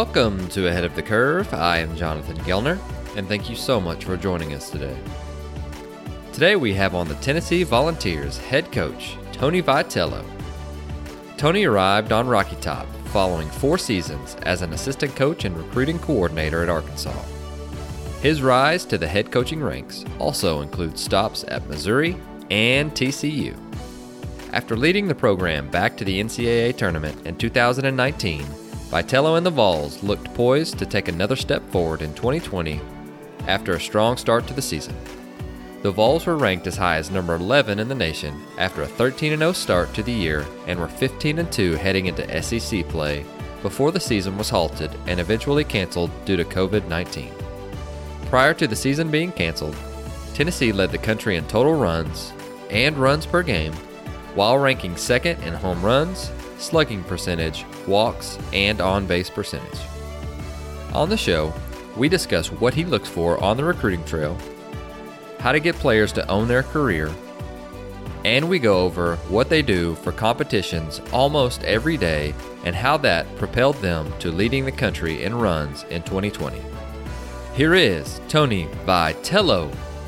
Welcome to Ahead of the Curve. I am Jonathan Gellner, and thank you so much for joining us today. Today we have on the Tennessee Volunteers head coach, Tony Vitello. Tony arrived on Rocky Top following 4 seasons as an assistant coach and recruiting coordinator at Arkansas. His rise to the head coaching ranks also includes stops at Missouri and TCU. After leading the program back to the NCAA tournament in 2019, Vitello and the Vols looked poised to take another step forward in 2020 after a strong start to the season. The Vols were ranked as high as number 11 in the nation after a 13-0 start to the year and were 15-2 heading into SEC play before the season was halted and eventually canceled due to COVID-19. Prior to the season being canceled, Tennessee led the country in total runs and runs per game, while ranking second in home runs, slugging percentage, walks, and on-base percentage. On the show, we discuss what he looks for on the recruiting trail, how to get players to own their career, and we go over what they do for competitions almost every day and how that propelled them to leading the country in runs in 2020. Here is Tony Vitello.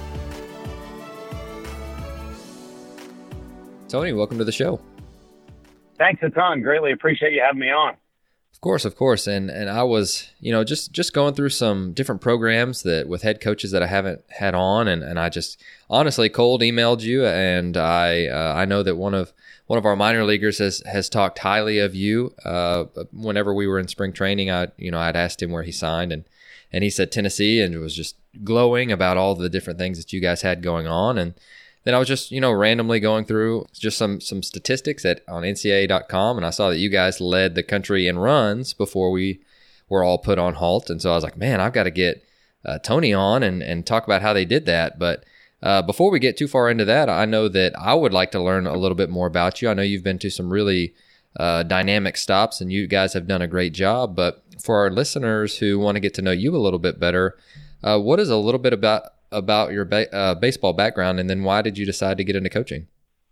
Tony, welcome to the show. Thanks a ton. Greatly appreciate you having me on. Of course. And I was, just going through some different programs that with head coaches that I haven't had on, and I just honestly cold emailed you, and I know that one of our minor leaguers has talked highly of you. Whenever we were in spring training, I'd asked him where he signed, and he said Tennessee, and was just glowing about all the different things that you guys had going on. And then I was just, randomly going through just some statistics on NCAA.com, and I saw that you guys led the country in runs before we were all put on halt. And so I was like, man, I've got to get Tony on and talk about how they did that. But before we get too far into that, I know that I would like to learn a little bit more about you. I know you've been to some really dynamic stops, and you guys have done a great job. But for our listeners who want to get to know you a little bit better, what is a little bit about your baseball background, and then why did you decide to get into coaching?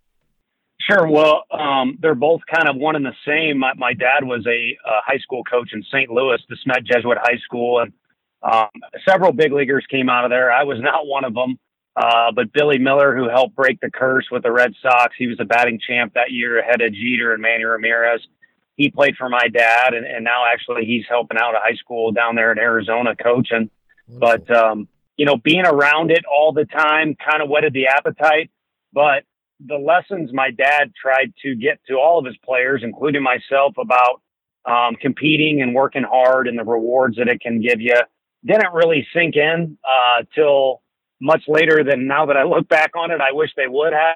Sure. Well, they're both kind of one and the same. My dad was a high school coach in St. Louis, the Smet Jesuit High School, and several big leaguers came out of there. I was not one of them, but Billy Miller, who helped break the curse with the Red Sox, he was a batting champ that year ahead of Jeter and Manny Ramirez. He played for my dad, and now actually he's helping out a high school down there in Arizona coaching. Wonderful. But being around it all the time kind of whetted the appetite. But the lessons my dad tried to get to all of his players, including myself, about competing and working hard and the rewards that it can give you, didn't really sink in till much later than now that I look back on it. I wish they would have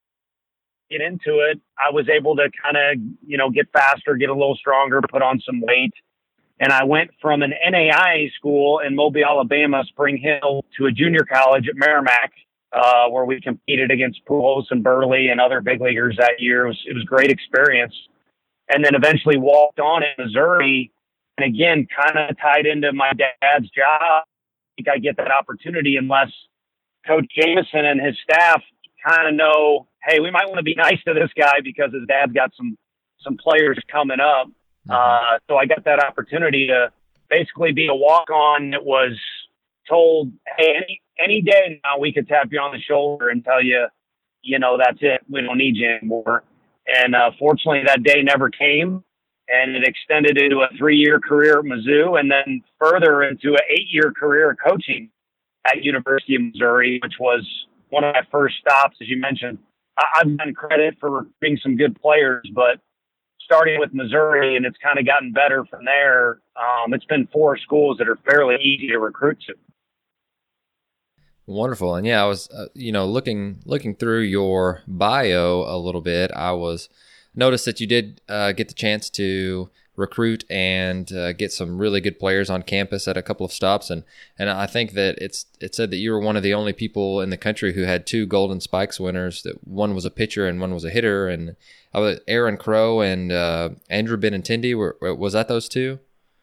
get into it. I was able to kind of, get faster, get a little stronger, put on some weight. And I went from an NAIA school in Mobile, Alabama, Spring Hill, to a junior college at Merrimack, where we competed against Pujols and Burley and other big leaguers that year. It was a great experience. And then eventually walked on in Missouri, and again, kind of tied into my dad's job. I think I get that opportunity unless Coach Jameson and his staff kind of know, hey, we might want to be nice to this guy because his dad's got some players coming up. So I got that opportunity to basically be a walk-on that was told, hey, any day now we could tap you on the shoulder and tell you, that's it. We don't need you anymore. And fortunately, that day never came, and it extended into a 3-year career at Mizzou and then further into an 8-year career of coaching at University of Missouri, which was one of my first stops, as you mentioned. I've done credit for recruiting some good players, but starting with Missouri, and it's kind of gotten better from there. It's been 4 schools that are fairly easy to recruit to. Wonderful. And yeah, I was, looking through your bio a little bit, noticed that you did get the chance to recruit and get some really good players on campus at a couple of stops. And I think that it said that you were one of the only people in the country who had 2 Golden Spikes winners, that one was a pitcher and one was a hitter. And Aaron Crow and Andrew Benintendi, was that those 2?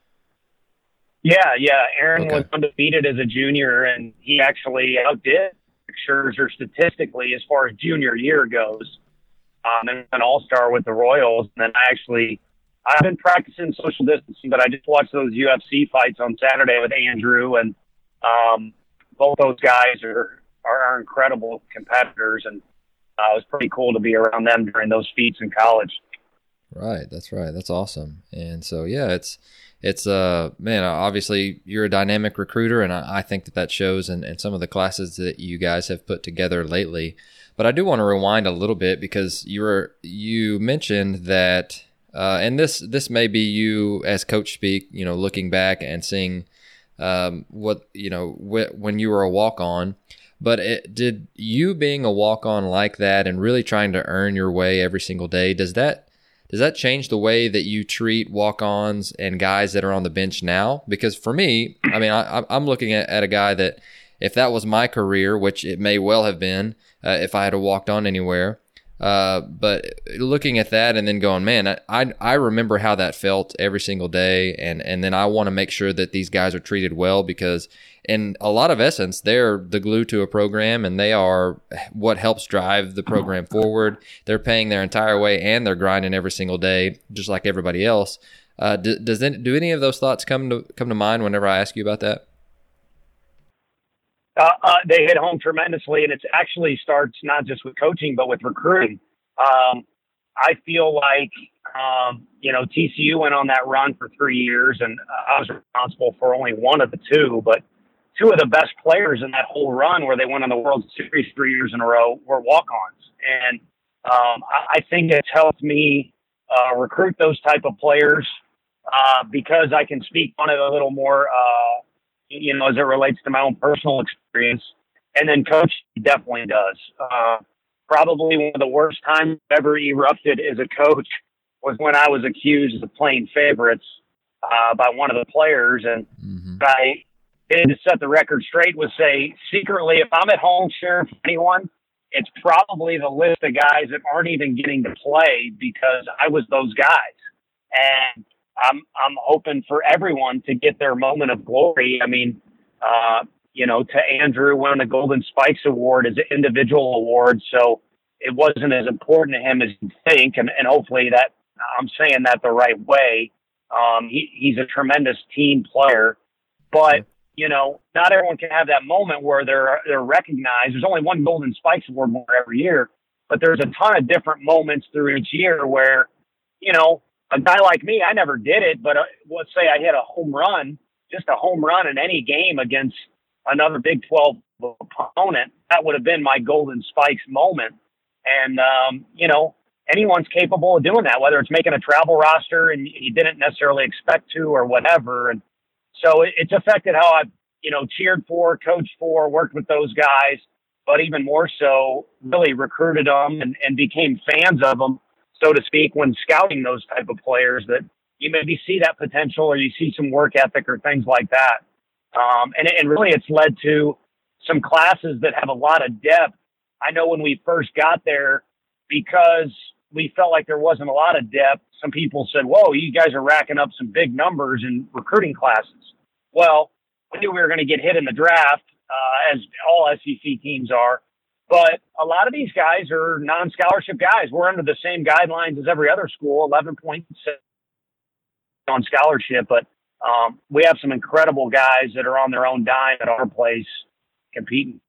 Yeah. Aaron was undefeated as a junior, and he actually outdid Scherzer statistically as far as junior year goes. And an all-star with the Royals. And then I actually I've been practicing social distancing, but I just watched those UFC fights on Saturday with Andrew, and both those guys are incredible competitors, and it was pretty cool to be around them during those feats in college. Right. That's awesome. And so, yeah, it's man, obviously you're a dynamic recruiter, and I think that shows in some of the classes that you guys have put together lately. But I do want to rewind a little bit, because you mentioned that, and this may be you as coach speak, looking back and seeing what, when you were a walk-on. But did you being a walk-on like that and really trying to earn your way every single day, does that change the way that you treat walk-ons and guys that are on the bench now? Because for me, I mean, I'm looking at a guy that, if that was my career, which it may well have been, if I had walked on anywhere, but looking at that and then going, man, I remember how that felt every single day, and then I want to make sure that these guys are treated well, because in a lot of essence, they're the glue to a program, and they are what helps drive the program forward. They're paying their entire way, and they're grinding every single day, just like everybody else. Do any of those thoughts come to mind whenever I ask you about that? They hit home tremendously, and it actually starts not just with coaching, but with recruiting. I feel like, TCU went on that run for 3 years, and I was responsible for only one of the two, but two of the best players in that whole run, where they went on the World Series 3 years in a row, were walk-ons. And I think it's helped me recruit those type of players because I can speak on it a little more, as it relates to my own personal experience. And then coach definitely does. Probably one of the worst times I've ever erupted as a coach was when I was accused of playing favorites by one of the players. And what I did to set the record straight was say, secretly, if I'm at home cheering for anyone, it's probably the list of guys that aren't even getting to play, because I was those guys. And I'm hoping for everyone to get their moment of glory. I mean, to Andrew, winning the Golden Spikes Award is an individual award, so it wasn't as important to him as you think, and hopefully that I'm saying that the right way. He's a tremendous team player, but not everyone can have that moment where they're recognized. There's only one Golden Spikes Award every year, but there's a ton of different moments through each year where, a guy like me, I never did it, but let's say I hit a home run, just a home run in any game against another Big 12 opponent, that would have been my Golden Spikes moment. And, anyone's capable of doing that, whether it's making a travel roster and you didn't necessarily expect to or whatever. And so it's affected how I've, cheered for, coached for, worked with those guys, but even more so really recruited them and became fans of them, so to speak, when scouting those type of players, that you maybe see that potential or you see some work ethic or things like that. And really it's led to some classes that have a lot of depth. I know when we first got there, because we felt like there wasn't a lot of depth, some people said, whoa, you guys are racking up some big numbers in recruiting classes. Well, we knew we were going to get hit in the draft, as all SEC teams are. But a lot of these guys are non-scholarship guys. We're under the same guidelines as every other school, 11 points on scholarship. But we have some incredible guys that are on their own dime at our place competing.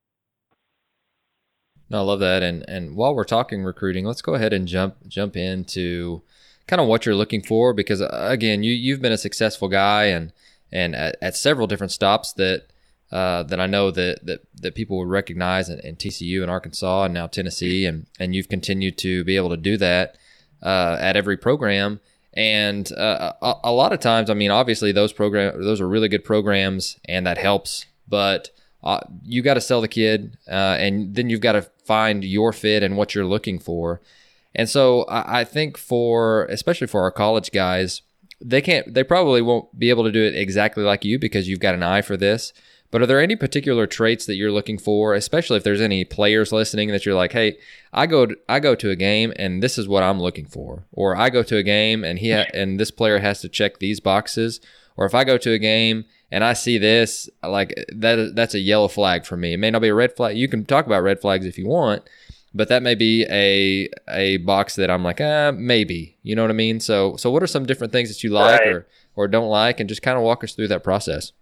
No, I love that. And while we're talking recruiting, let's go ahead and jump into kind of what you're looking for, because again, you've been a successful guy and at several different stops that I know that people would recognize in TCU and Arkansas and now Tennessee, and you've continued to be able to do that at every program. And a lot of times, I mean, obviously those are really good programs, and that helps, but you got to sell the kid, and then you've got to find your fit and what you're looking for. And so I think especially for our college guys, they probably won't be able to do it exactly like you, because you've got an eye for this. But are there any particular traits that you're looking for, especially if there's any players listening that you're like, hey, I go to a game and this is what I'm looking for, or I go to a game and and this player has to check these boxes, or if I go to a game and I see this, like that's a yellow flag for me. It may not be a red flag. You can talk about red flags if you want, but that may be a box that I'm like, maybe, you know what I mean? So what are some different things that you like or don't like, and just kind of walk us through that process?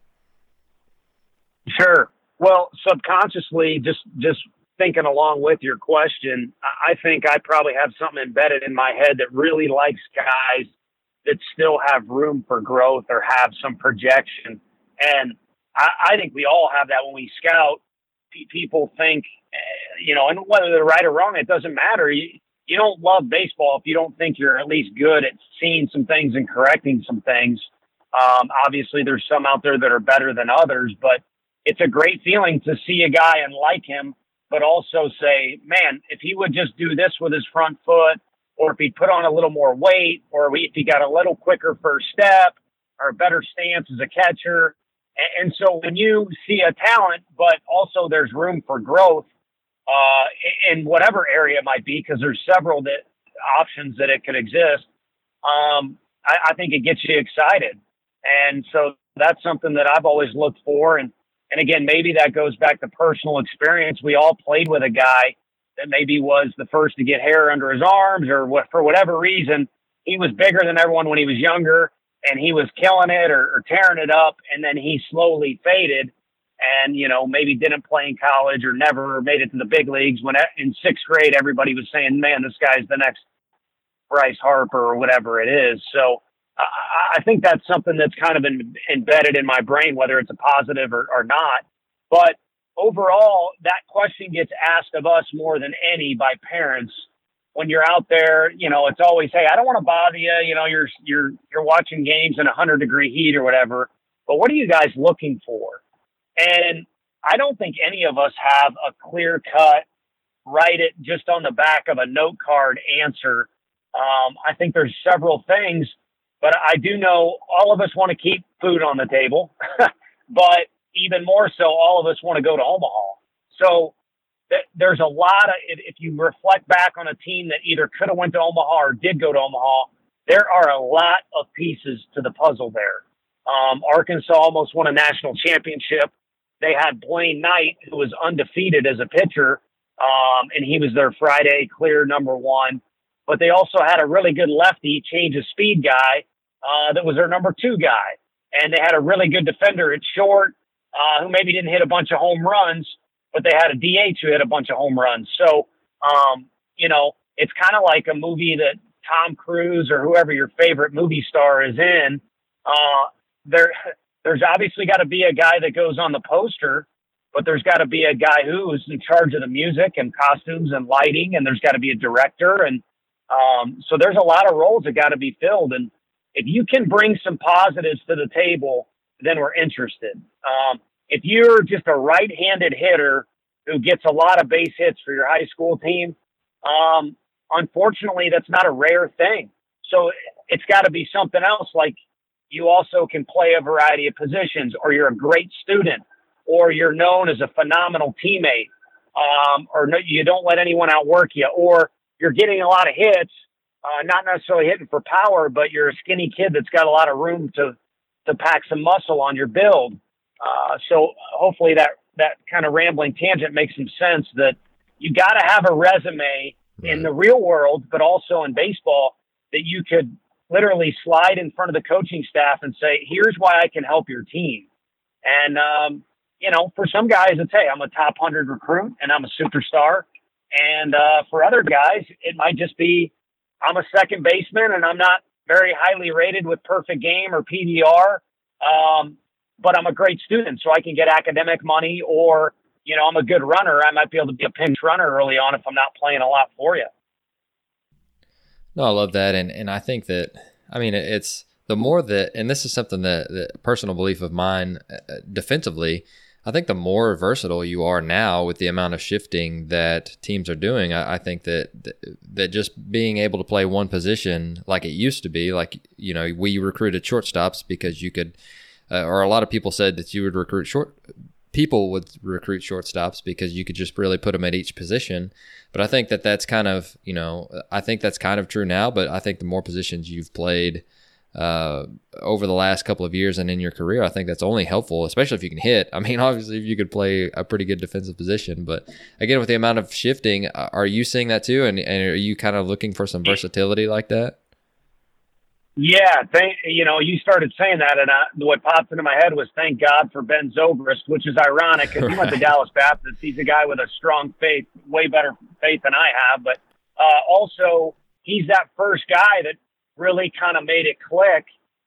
Sure. Well, subconsciously, just thinking along with your question, I think I probably have something embedded in my head that really likes guys that still have room for growth or have some projection. And I think we all have that when we scout. People think, and whether they're right or wrong, it doesn't matter. You don't love baseball if you don't think you're at least good at seeing some things and correcting some things. Obviously, there's some out there that are better than others, but it's a great feeling to see a guy and like him, but also say, man, if he would just do this with his front foot, or if he put on a little more weight, or if he got a little quicker first step or a better stance as a catcher. And so when you see a talent, but also there's room for growth in whatever area it might be, because there's several options that it could exist, I think it gets you excited. And so that's something that I've always looked for. And again, maybe that goes back to personal experience. We all played with a guy that maybe was the first to get hair under his arms, or for whatever reason, he was bigger than everyone when he was younger, and he was killing it or tearing it up. And then he slowly faded and, maybe didn't play in college or never made it to the big leagues, when in sixth grade, everybody was saying, man, this guy's the next Bryce Harper or whatever it is. So I think that's something that's kind of been embedded in my brain, whether it's a positive or not. But overall, that question gets asked of us more than any by parents. When you're out there, it's always, hey, I don't want to bother you. You're watching games in 100-degree heat or whatever, but what are you guys looking for? And I don't think any of us have a clear cut, write it just on the back of a note card answer. I think there's several things. But I do know all of us want to keep food on the table, but even more so, all of us want to go to Omaha. So there's a lot of, if you reflect back on a team that either could have went to Omaha or did go to Omaha, there are a lot of pieces to the puzzle there. Arkansas almost won a national championship. They had Blaine Knight, who was undefeated as a pitcher, and he was their Friday clear number one. But they also had a really good lefty, change of speed guy that was their number two guy. And they had a really good defender at short who maybe didn't hit a bunch of home runs, but they had a DH who hit a bunch of home runs. So, it's kind of like a movie that Tom Cruise or whoever your favorite movie star is in. There's obviously got to be a guy that goes on the poster, but there's got to be a guy who's in charge of the music and costumes and lighting, and there's got to be a director. And so there's a lot of roles that got to be filled. And if you can bring some positives to the table, then we're interested. If you're just a right-handed hitter who gets a lot of base hits for your high school team, unfortunately, that's not a rare thing. So it's got to be something else, like you also can play a variety of positions, or you're a great student, or you're known as a phenomenal teammate, or no, you don't let anyone outwork you, or you're getting a lot of hits, not necessarily hitting for power, but you're a skinny kid that's got a lot of room to pack some muscle on your build. So hopefully that kind of rambling tangent makes some sense, that you got to have a resume in the real world, but also in baseball, that you could literally slide in front of the coaching staff and say, here's why I can help your team. And, for some guys, it's, hey, I'm a top 100 recruit and I'm a superstar. And for other guys, it might just be, I'm a second baseman and I'm not very highly rated with perfect game or PDR, but I'm a great student, so I can get academic money, or, I'm a good runner. I might be able to be a pinch runner early on if I'm not playing a lot for you. No, I love that. And I think that, it's the more that, and this is something that personal belief of mine defensively, I think the more versatile you are now with the amount of shifting that teams are doing, I think that just being able to play one position like it used to be, like, we recruited shortstops because you could, or a lot of people said that you would people would recruit shortstops because you could just really put them at each position. But I think that's kind of, I think that's kind of true now, but I think the more positions you've played, over the last couple of years and in your career. I think that's only helpful, especially if you can hit. I mean, obviously, if you could play a pretty good defensive position, but again, with the amount of shifting, are you seeing that too? And are you kind of looking for some versatility like that? Yeah, you started saying that, and what popped into my head was thank God for Ben Zobrist, which is ironic because he went to Dallas Baptist. He's a guy with a strong faith, way better faith than I have, but also he's that first guy that really kind of made it click,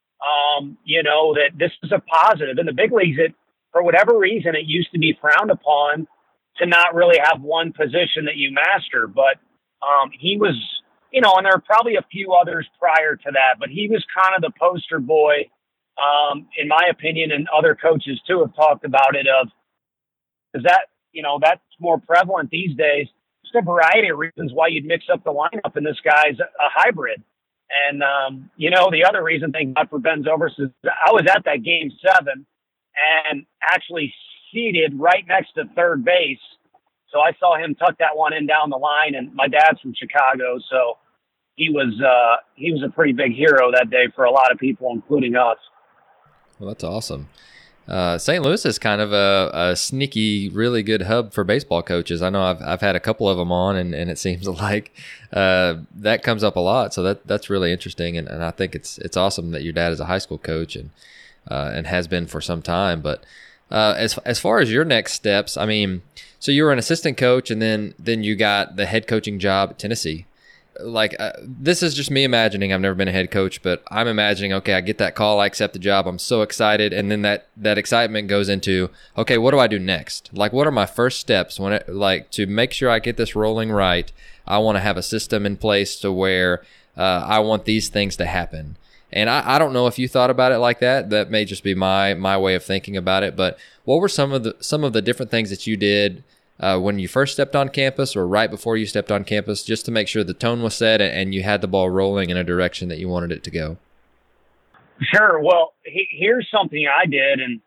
that this is a positive. In the big leagues, for whatever reason, it used to be frowned upon to not really have one position that you master, but he was – and there are probably a few others prior to that, but he was kind of the poster boy, in my opinion, and other coaches too have talked about it is that, that's more prevalent these days. Just a variety of reasons why you'd mix up the lineup, and this guy's a hybrid. And, the other reason, thank God for Ben Zobrist, is I was at that game 7 and actually seated right next to third base. So I saw him tuck that one in down the line, and my dad's from Chicago, so he was a pretty big hero that day for a lot of people, including us. Well, that's awesome. St. Louis is kind of a sneaky, really good hub for baseball coaches. I know I've had a couple of them on, and it seems like that comes up a lot. So that's really interesting, and I think it's awesome that your dad is a high school coach and has been for some time. But as far as your next steps, I mean, so you were an assistant coach, and then you got the head coaching job at Tennessee. Like, this is just me imagining. I've never been a head coach, but I'm imagining, okay, I get that call, I accept the job, I'm so excited, and then that excitement goes into, okay, what do I do next? Like, what are my first steps to make sure I get this rolling right? I want to have a system in place to where I want these things to happen. And I don't know if you thought about it like that. That may just be my way of thinking about it. But what were some of the different things that you did when you first stepped on campus or right before you stepped on campus, just to make sure the tone was set and you had the ball rolling in a direction that you wanted it to go? Sure. Well, here's something I did, and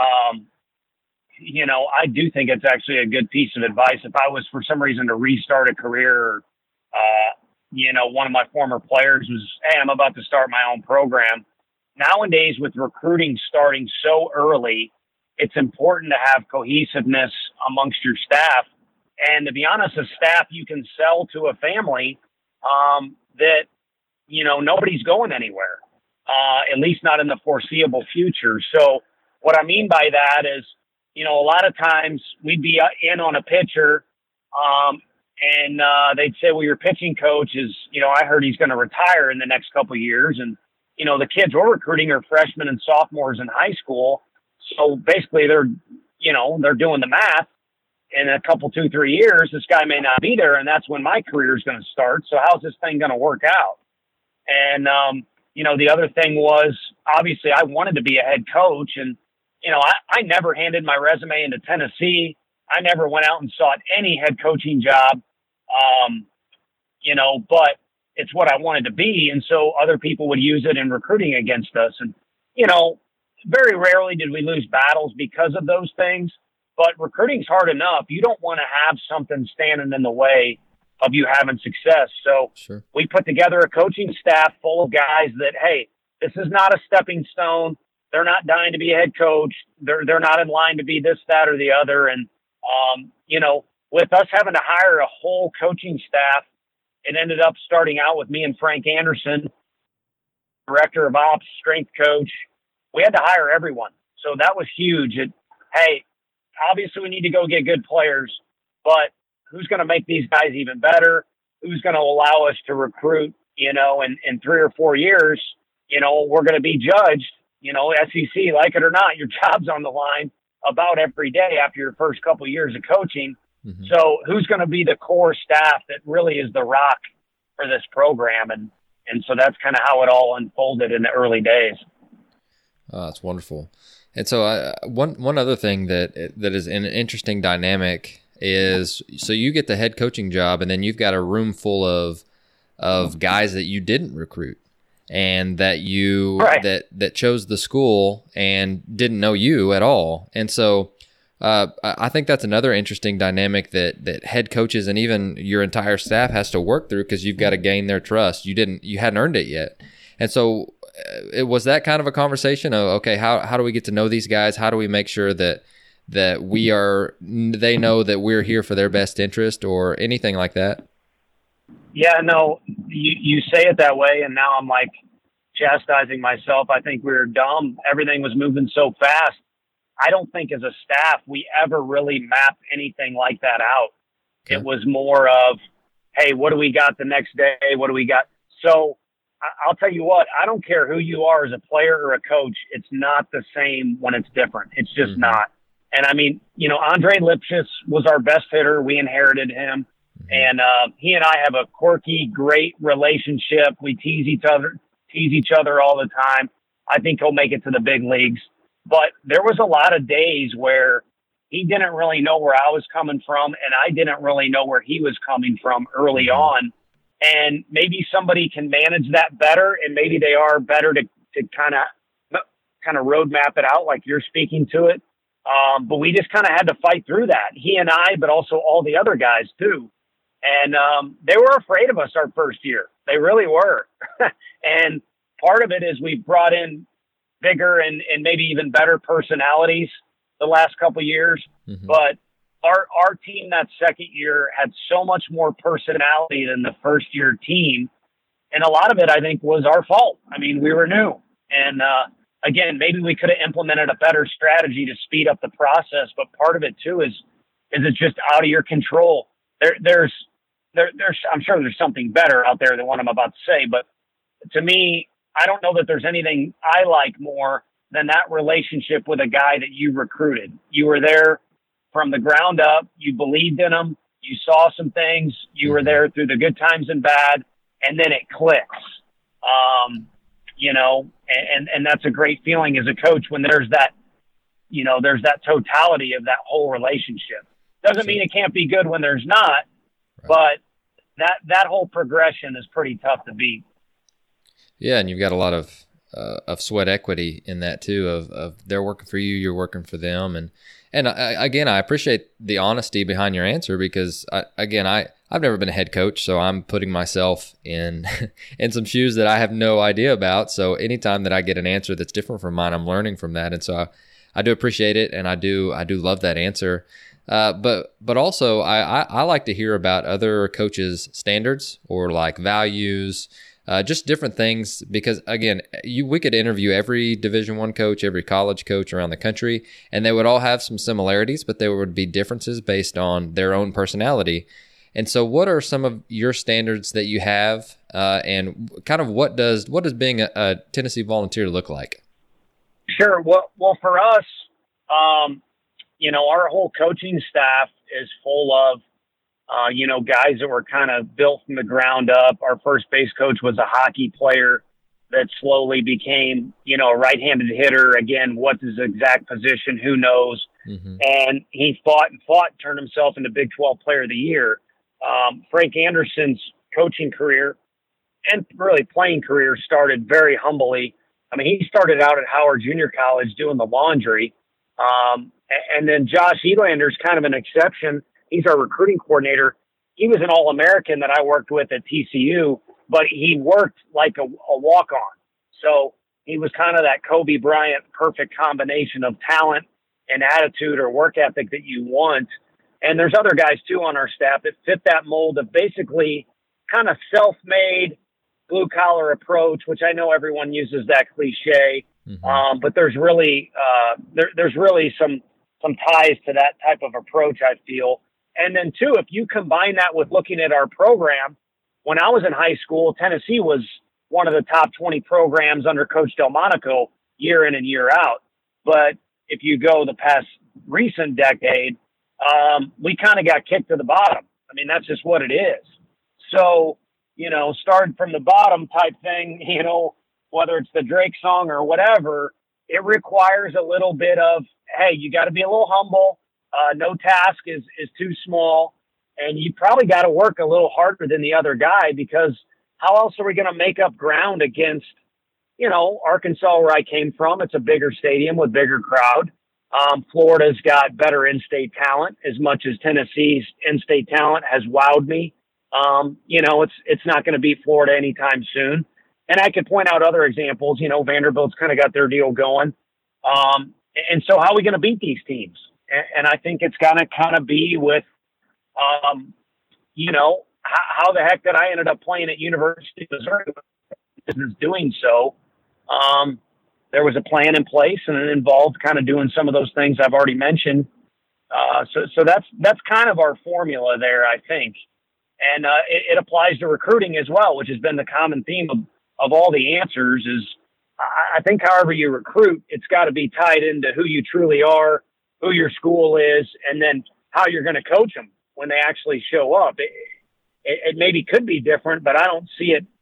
I do think it's actually a good piece of advice. If I was for some reason to restart a career, one of my former players was, hey, I'm about to start my own program. Nowadays, with recruiting starting so early, it's important to have cohesiveness amongst your staff. And to be honest, a staff you can sell to a family that, nobody's going anywhere, at least not in the foreseeable future. So what I mean by that is, a lot of times we'd be in on a pitcher and they'd say, well, your pitching coach is, I heard he's going to retire in the next couple of years. And, the kids we're recruiting are freshmen and sophomores in high school. So basically they're doing the math. In a couple, 2-3 years, this guy may not be there. And that's when my career is going to start. So how's this thing going to work out? And, the other thing was, obviously I wanted to be a head coach, and, I never handed my resume into Tennessee. I never went out and sought any head coaching job. But it's what I wanted to be. And so other people would use it in recruiting against us. And, very rarely did we lose battles because of those things, but recruiting's hard enough. You don't want to have something standing in the way of you having success. So sure. We put together a coaching staff full of guys that, hey, this is not a stepping stone. They're not dying to be a head coach. They're not in line to be this, that, or the other. And, with us having to hire a whole coaching staff, it ended up starting out with me and Frank Anderson, director of ops, strength coach. We had to hire everyone. So that was huge. Hey, obviously we need to go get good players, but who's going to make these guys even better? Who's going to allow us to recruit, in 3 or 4 years, we're going to be judged, SEC, like it or not, your job's on the line about every day after your first couple of years of coaching. Mm-hmm. So who's going to be the core staff that really is the rock for this program? And so that's kind of how it all unfolded in the early days. Oh, that's wonderful. And so one other thing that is an interesting dynamic is, so you get the head coaching job, and then you've got a room full of guys that you didn't recruit and that you right. that chose the school and didn't know you at all. And so I think that's another interesting dynamic that head coaches and even your entire staff has to work through, because you've got to gain their trust. You hadn't earned it yet. And so it was that kind of a conversation of, okay, how do we get to know these guys? How do we make sure that they know that we're here for their best interest or anything like that? Yeah, no, you say it that way, and now I'm like chastising myself. I think we were dumb. Everything was moving so fast. I don't think as a staff we ever really mapped anything like that out. Okay. It was more of, hey, what do we got the next day? What do we got? So I'll tell you what, I don't care who you are as a player or a coach. It's not the same when it's different. It's just not. And I mean, Andre Lipschitz was our best hitter. We inherited him. And he and I have a quirky, great relationship. We tease each other all the time. I think he'll make it to the big leagues. But there was a lot of days where he didn't really know where I was coming from, and I didn't really know where he was coming from early on. And maybe somebody can manage that better, and maybe they are better to kind of roadmap it out like you're speaking to it. But we just kind of had to fight through that. He and I, but also all the other guys too. And they were afraid of us our first year. They really were. And part of it is we brought in bigger and maybe even better personalities the last couple of years. But our team that second year had so much more personality than the first year team. And a lot of it, I think, was our fault. I mean, we were new. And again, maybe we could have implemented a better strategy to speed up the process. But part of it too is it's just out of your control. There's I'm sure there's something better out there than what I'm about to say, but to me, I don't know that there's anything I like more than that relationship with a guy that you recruited. You were there from the ground up. You believed in him. You saw some things. You were there through the good times and bad, and then it clicks. And that's a great feeling as a coach when there's that totality of that whole relationship. Doesn't mean it can't be good when there's not, but that whole progression is pretty tough to beat. Yeah, and you've got a lot of sweat equity in that too. Of they're working for you, you're working for them, and again, I appreciate the honesty behind your answer because I've never been a head coach, so I'm putting myself in some shoes that I have no idea about. So anytime that I get an answer that's different from mine, I'm learning from that, and so I do appreciate it, and I do love that answer. But also I like to hear about other coaches' standards or like values. Just different things because again, we could interview every Division I coach, every college coach around the country, and they would all have some similarities, but there would be differences based on their own personality. And so what are some of your standards that you have, and kind of what does being a Tennessee Volunteer look like? Sure. Well, for us, our whole coaching staff is full of guys that were kind of built from the ground up. Our first base coach was a hockey player that slowly became, a right-handed hitter. Again, what is his exact position? Who knows? And he fought, turned himself into Big 12 Player of the Year. Frank Anderson's coaching career and really playing career started very humbly. I mean, he started out at Howard Junior College doing the laundry. And then Josh Elander's kind of an exception. He's our recruiting coordinator. He was an All-American that I worked with at TCU, but he worked like a walk-on. So he was kind of that Kobe Bryant perfect combination of talent and attitude or work ethic that you want. And there's other guys too on our staff that fit that mold of basically kind of self-made blue-collar approach, which I know everyone uses that cliche. But there's really some ties to that type of approach, I feel. And then too, if you combine that with looking at our program, when I was in high school, Tennessee was one of the top 20 programs under Coach Delmonico year in and year out. But if you go the past recent decade, we kind of got kicked to the bottom. I mean, that's just what it is. So, starting from the bottom type thing, whether it's the Drake song or whatever, it requires a little bit of, hey, you got to be a little humble. No task is too small. And you probably got to work a little harder than the other guy because how else are we going to make up ground against, Arkansas, where I came from? It's a bigger stadium with bigger crowd. Florida's got better in-state talent as much as Tennessee's in-state talent has wowed me. It's not going to beat Florida anytime soon. And I could point out other examples. Vanderbilt's kind of got their deal going. And so how are we going to beat these teams? And I think it's going to kind of be with, how the heck did I ended up playing at University of Missouri? Is doing so. There was a plan in place, and it involved kind of doing some of those things I've already mentioned. So that's kind of our formula there, I think. And it applies to recruiting as well, which has been the common theme of all the answers is I think however you recruit, it's got to be tied into who you truly are, who your school is, and then how you're going to coach them when they actually show up. It maybe could be different, but I don't see it,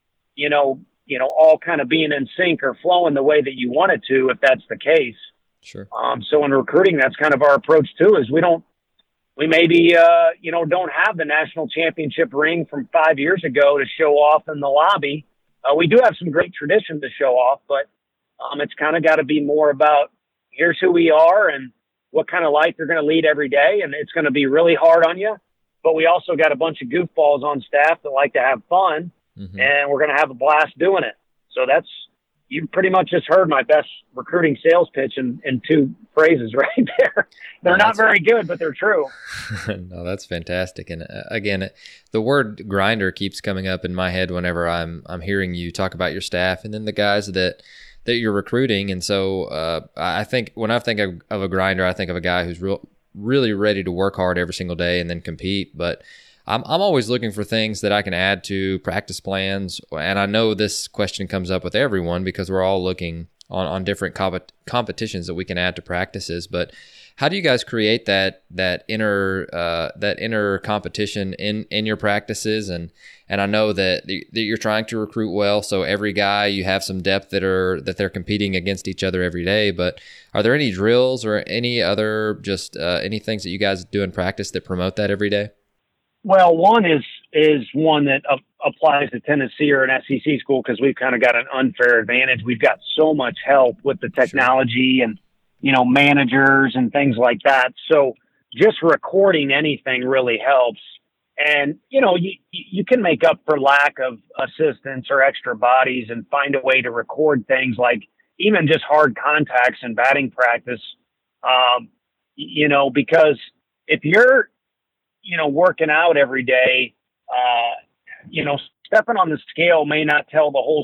all kind of being in sync or flowing the way that you want it to, if that's the case. Sure. So in recruiting, that's kind of our approach too, is we maybe don't have the national championship ring from 5 years ago to show off in the lobby. We do have some great tradition to show off, but it's kind of got to be more about here's who we are and what kind of life you're going to lead every day. And it's going to be really hard on you, but we also got a bunch of goofballs on staff that like to have fun, and we're going to have a blast doing it. So you pretty much just heard my best recruiting sales pitch in 2 phrases right there. They're not very good, but they're true. No, that's fantastic. And again, the word grinder keeps coming up in my head whenever I'm hearing you talk about your staff and then the guys that you're recruiting. And so I think when I think of a grinder, I think of a guy who's really ready to work hard every single day and then compete. But I'm always looking for things that I can add to practice plans. And I know this question comes up with everyone because we're all looking on different competitions that we can add to practices. But how do you guys create that inner competition in your practices? And I know that you're trying to recruit well, so every guy you have some depth that they're competing against each other every day. But are there any drills or any other any things that you guys do in practice that promote that every day? Well, one is one that applies to Tennessee or an SEC school because we've kind of got an unfair advantage. We've got so much help with the technology and, managers and things like that. So just recording anything really helps. And, you can make up for lack of assistance or extra bodies and find a way to record things like even just hard contacts in batting practice, because if you're, working out every day, stepping on the scale may not tell the whole,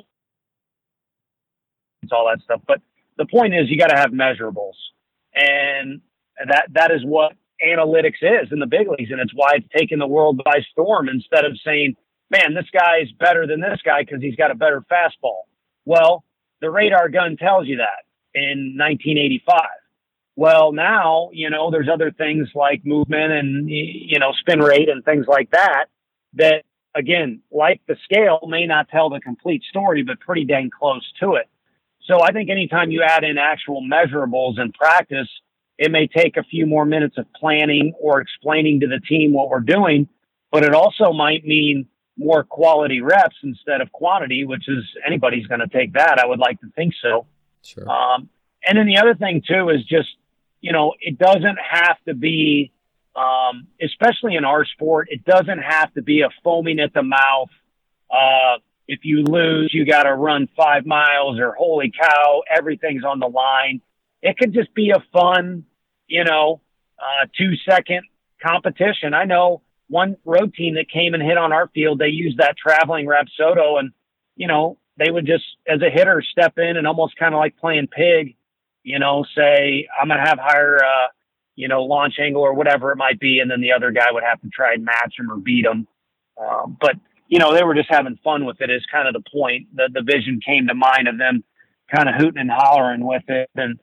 it's all that stuff. But the point is you got to have measurables, and that is what analytics is in the big leagues. And it's why it's taken the world by storm instead of saying, man, this guy's better than this guy because he's got a better fastball. Well, the radar gun tells you that in 1985. Well, now, there's other things like movement and, spin rate and things like that, again, like the scale may not tell the complete story, but pretty dang close to it. So I think anytime you add in actual measurables in practice, it may take a few more minutes of planning or explaining to the team what we're doing, but it also might mean more quality reps instead of quantity, which is anybody's going to take that. I would like to think so. Sure. And then the other thing too is just, it doesn't have to be, especially in our sport, it doesn't have to be a foaming at the mouth. If you lose, you got to run 5 miles or holy cow, everything's on the line. It could just be a fun, 2-second competition. I know one road team that came and hit on our field, they used that traveling Rapsodo and, they would just, as a hitter, step in and almost kind of like playing pig, say, I'm going to have higher, launch angle or whatever it might be. And then the other guy would have to try and match him or beat him. But they were just having fun with it is kind of the point. The vision came to mind of them kind of hooting and hollering with it. And,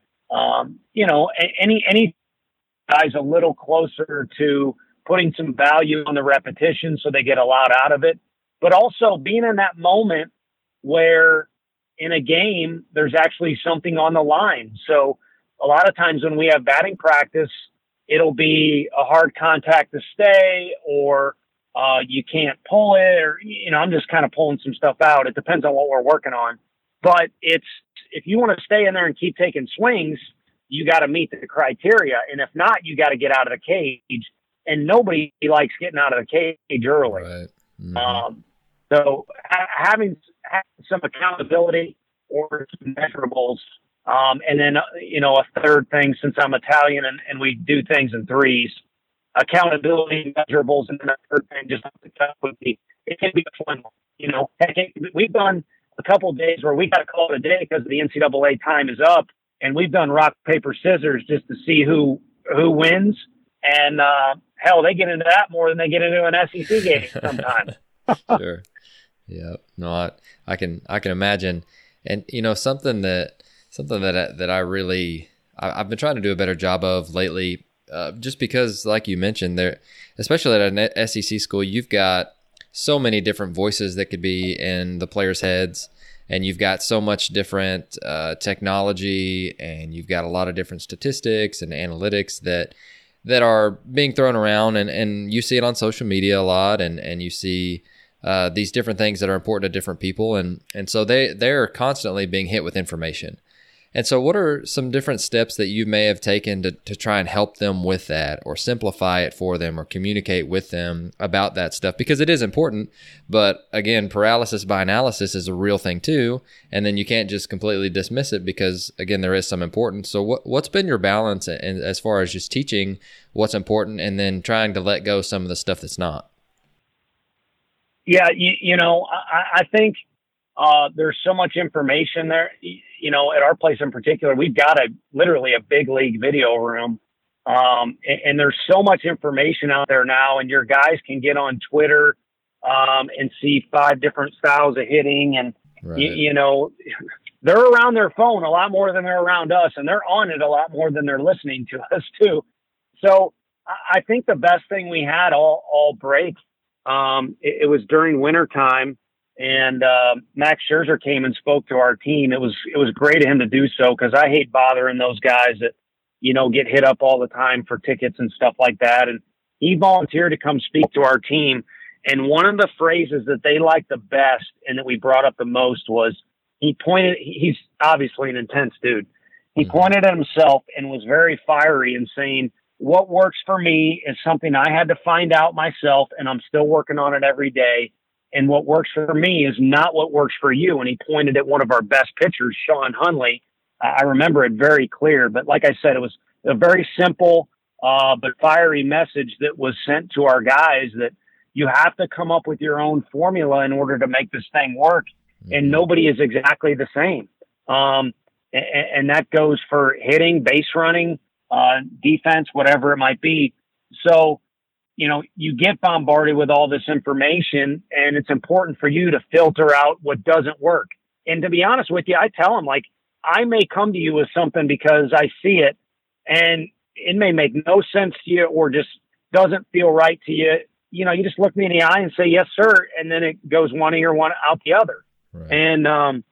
any guys a little closer to putting some value on the repetition so they get a lot out of it, but also being in that moment where in a game, there's actually something on the line. So a lot of times when we have batting practice, it'll be a hard contact to stay or you can't pull it or, I'm just kind of pulling some stuff out. It depends on what we're working on. But if you want to stay in there and keep taking swings, you got to meet the criteria. And if not, you got to get out of the cage. And nobody likes getting out of the cage early. Right. Mm-hmm. So having some accountability or some measurables. And then, a third thing, since I'm Italian and we do things in threes, accountability, measurables, and then a third thing, just off the cuff would be, it can be a fun one. Heck, we've done a couple of days where we got to call it a day because the NCAA time is up, and we've done rock, paper, scissors just to see who wins. And hell, they get into that more than they get into an SEC game sometimes. Sure. Yeah. No, I can imagine. And something that I really I've been trying to do a better job of lately, just because, like you mentioned, there, especially at an SEC school, you've got so many different voices that could be in the players' heads, and you've got so much different technology, and you've got a lot of different statistics and analytics that are being thrown around, and you see it on social media a lot, and you see these different things that are important to different people, and so they're constantly being hit with information. And so what are some different steps that you may have taken to try and help them with that, or simplify it for them, or communicate with them about that stuff? Because it is important, but again, paralysis by analysis is a real thing too, and then you can't just completely dismiss it because, again, there is some importance. So what's been your balance as far as just teaching what's important and then trying to let go some of the stuff that's not? Yeah, I think there's so much information there. At our place in particular, we've got literally a big league video room. And there's so much information out there now, and your guys can get on Twitter and see 5 different styles of hitting. And, right. They're around their phone a lot more than they're around us, and they're on it a lot more than they're listening to us too. So I think the best thing we had all break, it was during winter time. And Max Scherzer came and spoke to our team. It was great of him to do so, because I hate bothering those guys that, get hit up all the time for tickets and stuff like that. And he volunteered to come speak to our team. And one of the phrases that they liked the best and that we brought up the most was, he's obviously an intense dude. He pointed at himself and was very fiery and saying, what works for me is something I had to find out myself, and I'm still working on it every day. And what works for me is not what works for you. And he pointed at one of our best pitchers, Sean Hunley. I remember it very clear. But like I said, it was a very simple but fiery message that was sent to our guys, that you have to come up with your own formula in order to make this thing work. And nobody is exactly the same. And that goes for hitting, base running, defense, whatever it might be. So, you get bombarded with all this information, and it's important for you to filter out what doesn't work. And to be honest with you, I tell them, like, I may come to you with something because I see it, and it may make no sense to you or just doesn't feel right to you. You just look me in the eye and say, yes, sir. And then it goes one ear, one out the other. Right. And,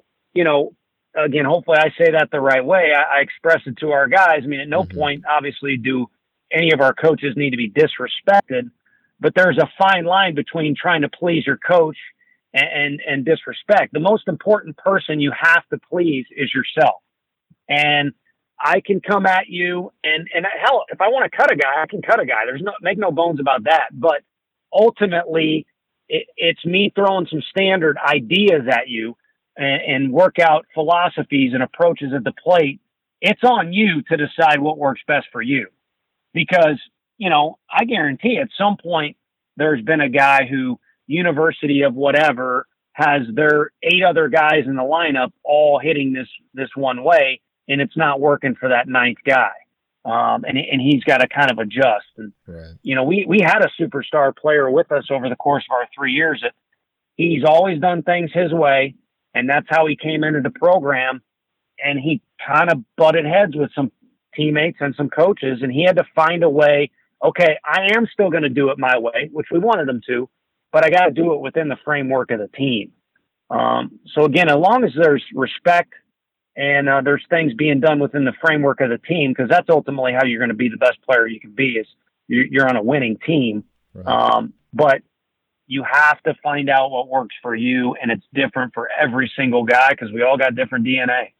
again, hopefully I say that the right way. I express it to our guys. I mean, at no point, obviously, do any of our coaches need to be disrespected, but there's a fine line between trying to please your coach and disrespect. The most important person you have to please is yourself. And I can come at you and hell, if I want to cut a guy, I can cut a guy. Make no bones about that. But ultimately it's me throwing some standard ideas at you and work out philosophies and approaches at the plate. It's on you to decide what works best for you. Because, I guarantee at some point there's been a guy who, university of whatever, has their 8 other guys in the lineup all hitting this one way, and it's not working for that 9th guy. And he's got to kind of adjust. And, right. We had a superstar player with us over the course of our 3 years that he's always done things his way, and that's how he came into the program. And he kind of butted heads with some teammates and some coaches, and he had to find a way. Okay, I am still going to do it my way, which we wanted him to, but I got to do it within the framework of the team. So again, as long as there's respect and there's things being done within the framework of the team, because that's ultimately how you're going to be the best player you can be, is you're on a winning team. Right. But you have to find out what works for you, and it's different for every single guy because we all got different DNA.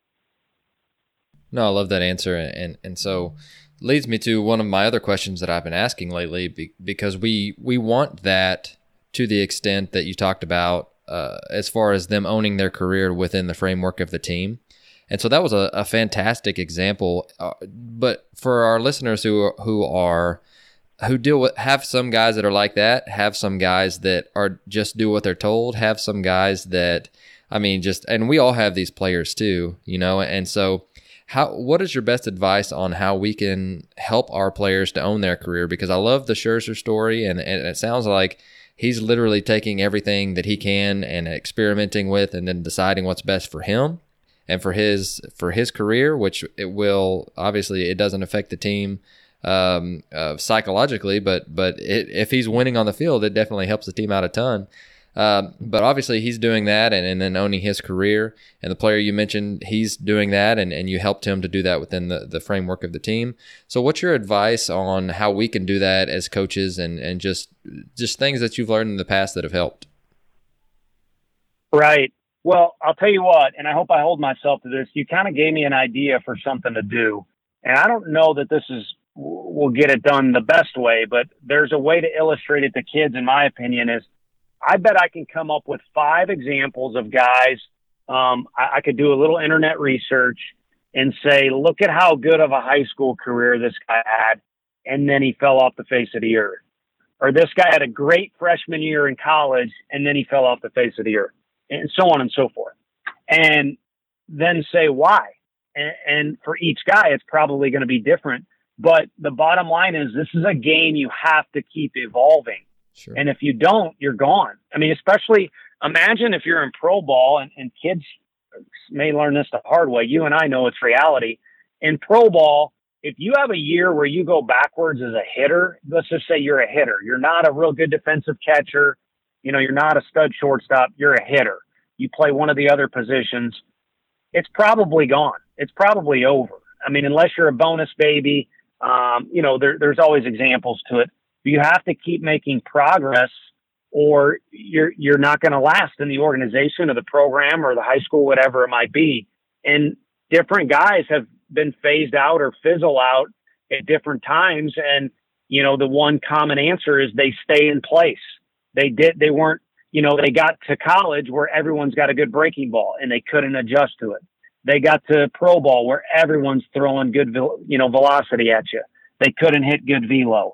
No, I love that answer. And so leads me to one of my other questions that I've been asking lately, because we want that to the extent that you talked about as far as them owning their career within the framework of the team. And so that was a fantastic example. But for our listeners who deal with, have some guys that are like that, have some guys that are just do what they're told, have some guys that, and we all have these players too, and so what is your best advice on how we can help our players to own their career? Because I love the Scherzer story, and it sounds like he's literally taking everything that he can and experimenting with and then deciding what's best for him and for his career, which it doesn't affect the team psychologically, but if he's winning on the field, it definitely helps the team out a ton. But obviously he's doing that and then owning his career, and the player you mentioned, he's doing that and you helped him to do that within the framework of the team. So what's your advice on how we can do that as coaches and just things that you've learned in the past that have helped? Right. Well, I'll tell you what, and I hope I hold myself to this. You kind of gave me an idea for something to do, and I don't know that will get it done the best way, but there's a way to illustrate it to kids, in my opinion, is I bet I can come up with 5 examples of guys. I could do a little internet research and say, look at how good of a high school career this guy had, and then he fell off the face of the earth. Or this guy had a great freshman year in college, and then he fell off the face of the earth, and so on and so forth. And then say why. And for each guy, it's probably going to be different. But the bottom line is this is a game you have to keep evolving. Sure. And if you don't, you're gone. Especially imagine if you're in pro ball, and kids may learn this the hard way. You and I know it's reality. In pro ball, if you have a year where you go backwards as a hitter, let's just say you're a hitter. You're not a real good defensive catcher. You're not a stud shortstop. You're a hitter. You play one of the other positions. It's probably gone. It's probably over. Unless you're a bonus baby, there's always examples to it. You have to keep making progress, or you're not going to last in the organization or the program or the high school, whatever it might be. And different guys have been phased out or fizzle out at different times. And, the one common answer is they stay in place. They weren't, they got to college where everyone's got a good breaking ball and they couldn't adjust to it. They got to pro ball where everyone's throwing good, velocity at you. They couldn't hit good velo.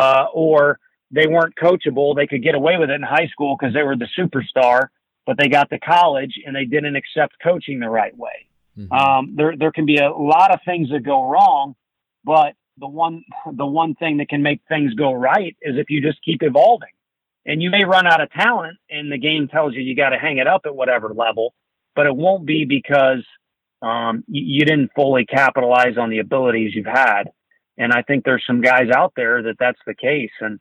Or they weren't coachable. They could get away with it in high school because they were the superstar, but they got to college and they didn't accept coaching the right way. Mm-hmm. There can be a lot of things that go wrong, but the one thing that can make things go right is if you just keep evolving. And you may run out of talent and the game tells you got to hang it up at whatever level, but it won't be because you didn't fully capitalize on the abilities you've had. And I think there's some guys out there that's the case. And,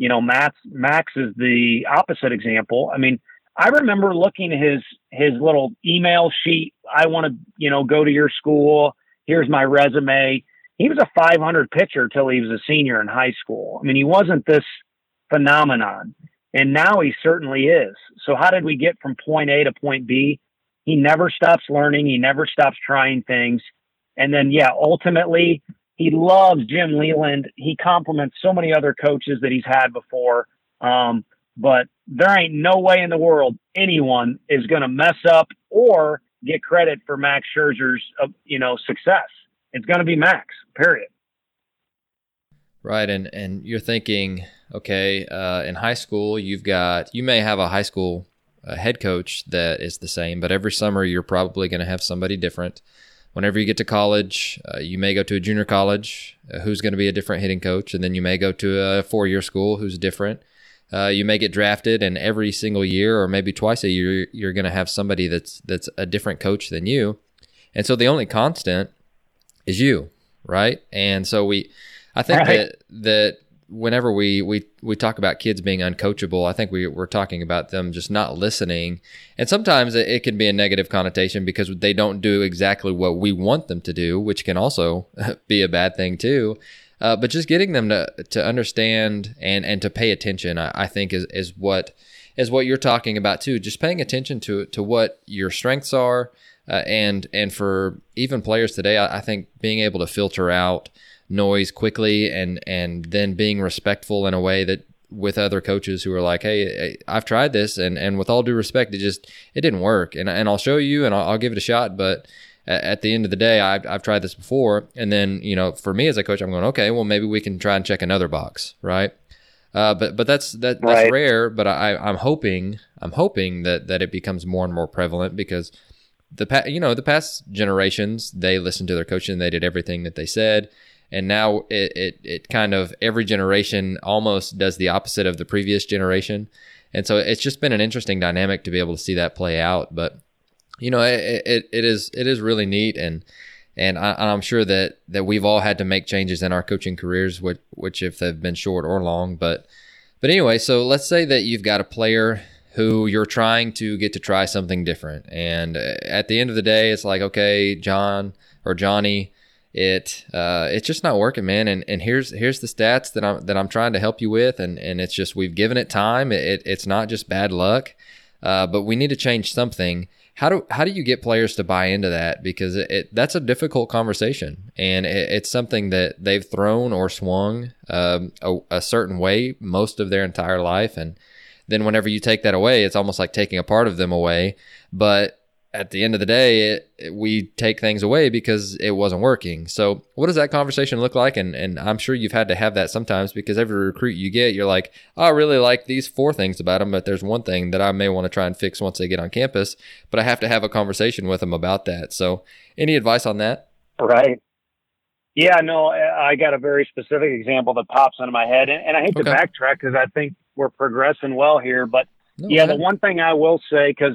Max is the opposite example. I remember looking at his little email sheet. I want to, go to your school. Here's my resume. He was a 500 pitcher till he was a senior in high school. He wasn't this phenomenon, and now he certainly is. So how did we get from point A to point B? He never stops learning. He never stops trying things. And then, ultimately, he loves Jim Leland. He compliments so many other coaches that he's had before. But there ain't no way in the world anyone is going to mess up or get credit for Max Scherzer's, success. It's going to be Max, period. Right. And you're thinking, okay, in high school, you may have a high school head coach that is the same, but every summer you're probably going to have somebody different. Whenever you get to college, you may go to a junior college who's going to be a different hitting coach, and then you may go to a 4-year school who's different. You may get drafted, and every single year or maybe twice a year, you're going to have somebody that's a different coach than you. And so the only constant is you, right? And so I think that whenever we talk about kids being uncoachable, I think we're talking about them just not listening. And sometimes it can be a negative connotation because they don't do exactly what we want them to do, which can also be a bad thing too. But just getting them to understand and to pay attention, I think is what you're talking about too. Just paying attention to what your strengths are, and for even players today, I think being able to filter out noise quickly and then being respectful in a way that with other coaches who are like, hey, I've tried this, and with all due respect, it didn't work, and I'll show you, and I'll give it a shot, but at the end of the day, I've tried this before, and then for me as a coach, I'm going, okay, well maybe we can try and check another box, right? But that's Right. rare. But I'm hoping that it becomes more and more prevalent, because the past generations, they listened to their coach and they did everything that they said. And now it kind of, every generation almost does the opposite of the previous generation. And so it's just been an interesting dynamic to be able to see that play out. But, it is really neat. And I'm sure that we've all had to make changes in our coaching careers, which if they've been short or long. But anyway, so let's say that you've got a player who you're trying to get to try something different. And at the end of the day, it's like, okay, John or Johnny, it's just not working, man. And here's the stats that I'm trying to help you with. And it's just, we've given it time. It's not just bad luck, but we need to change something. How do you get players to buy into that? Because that's a difficult conversation, and it's something that they've thrown or swung a certain way most of their entire life. And then whenever you take that away, it's almost like taking a part of them away. But at the end of the day, we take things away because it wasn't working. So what does that conversation look like? And I'm sure you've had to have that sometimes, because every recruit you get, you're like, oh, I really like these 4 things about them, but there's one thing that I may want to try and fix once they get on campus, but I have to have a conversation with them about that. So any advice on that? Right. Yeah, no, I got a very specific example that pops into my head, and I hate to backtrack because I think we're progressing well here. But the one thing I will say, because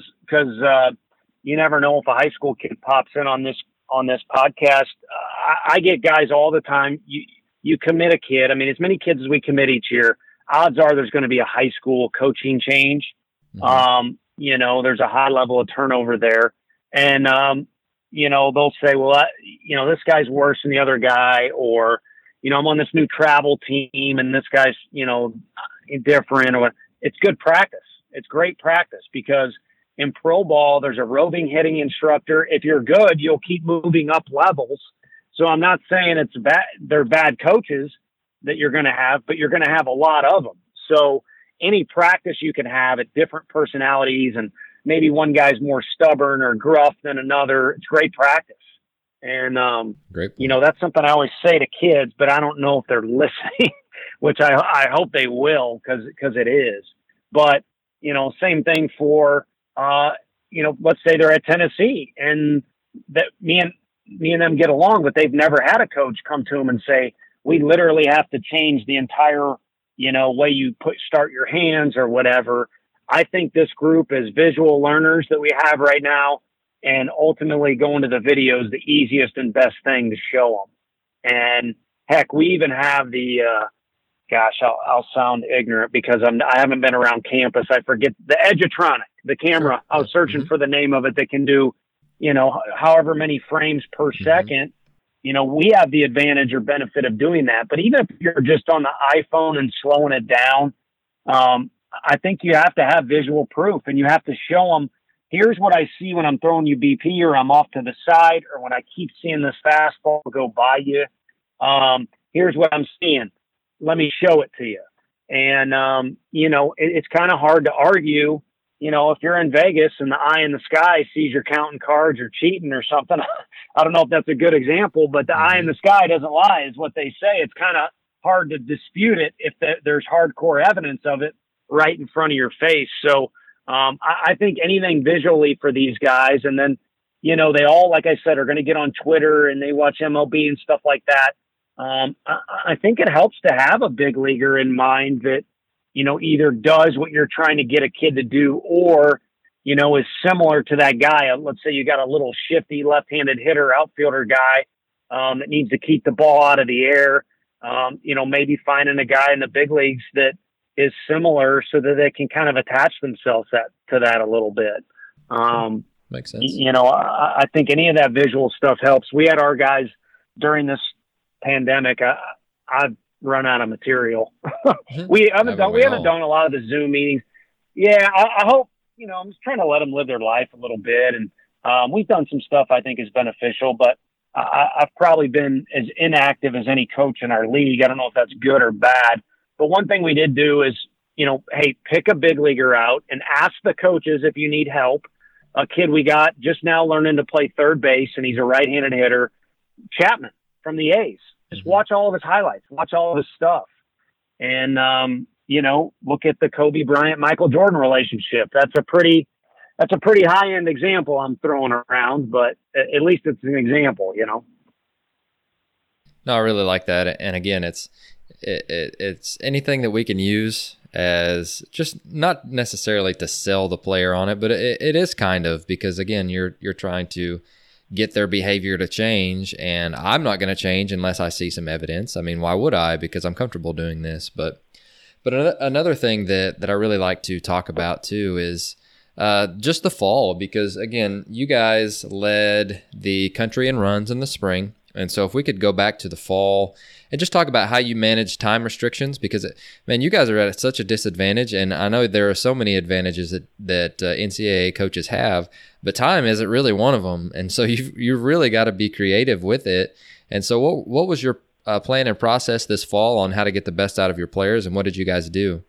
you never know if a high school kid pops in on this podcast. I get guys all the time. You commit a kid. I mean, as many kids as we commit each year, odds are there's going to be a high school coaching change. Mm-hmm. There's a high level of turnover there, and they'll say, well, this guy's worse than the other guy, or I'm on this new travel team and this guy's different. Or it's good practice. It's great practice, because in pro ball, there's a roving hitting instructor. If you're good, you'll keep moving up levels. So I'm not saying it's bad. They're bad coaches that you're going to have, but you're going to have a lot of them. So any practice you can have at different personalities, and maybe one guy's more stubborn or gruff than another, it's great practice. And, that's something I always say to kids, but I don't know if they're listening, which I hope they will, because it is. But, same thing for, let's say they're at Tennessee, and that me and them get along, but they've never had a coach come to them and say, we literally have to change the entire, way you start your hands or whatever. I think this group is visual learners that we have right now, and ultimately going to the video is the easiest and best thing to show them. And heck, we even have the, I'll sound ignorant because I haven't been around campus. I forget the Edgertronic, the camera. Sure. I was searching for the name of it that can do, however many frames per second. We have the advantage or benefit of doing that. But even if you're just on the iPhone and slowing it down, I think you have to have visual proof, and you have to show them, here's what I see when I'm throwing you BP, or I'm off to the side, or when I keep seeing this fastball go by you. Here's what I'm seeing. Let me show it to you. And, it's kind of hard to argue, if you're in Vegas and the eye in the sky sees you're counting cards or cheating or something. I don't know if that's a good example, but the eye in the sky doesn't lie is what they say. It's kind of hard to dispute it if there's hardcore evidence of it right in front of your face. So I think anything visually for these guys, and then, they all, like I said, are going to get on Twitter and they watch MLB and stuff like that. I think it helps to have a big leaguer in mind that, either does what you're trying to get a kid to do, or, is similar to that guy. Let's say you got a little shifty left-handed hitter, outfielder guy that needs to keep the ball out of the air. Maybe finding a guy in the big leagues that is similar so that they can kind of attach themselves to that a little bit. Makes sense. I think any of that visual stuff helps. We had our guys during this pandemic. I've run out of material. we haven't done a lot of the Zoom meetings. Yeah, I hope, I'm just trying to let them live their life a little bit. And we've done some stuff I think is beneficial, but I've probably been as inactive as any coach in our league. I don't know if that's good or bad. But one thing we did do is, hey, pick a big leaguer out and ask the coaches if you need help. A kid we got just now learning to play third base, and he's a right-handed hitter, Chapman from the A's. Just watch all of his highlights, watch all of his stuff. And, look at the Kobe Bryant, Michael Jordan relationship. That's a pretty high-end example I'm throwing around, but at least it's an example, No, I really like that. And again, it's anything that we can use as just not necessarily to sell the player on it, but it is kind of, because again, you're trying to get their behavior to change, and I'm not going to change unless I see some evidence. I mean, why would I? Because I'm comfortable doing this. But another thing that I really like to talk about too is just the fall, because again, you guys led the country in runs in the spring. And so if we could go back to the fall and just talk about how you manage time restrictions, because, man, you guys are at such a disadvantage. And I know there are so many advantages that NCAA coaches have, but time isn't really one of them. And so you've really got to be creative with it. And so what was your plan and process this fall on how to get the best out of your players, and what did you guys do?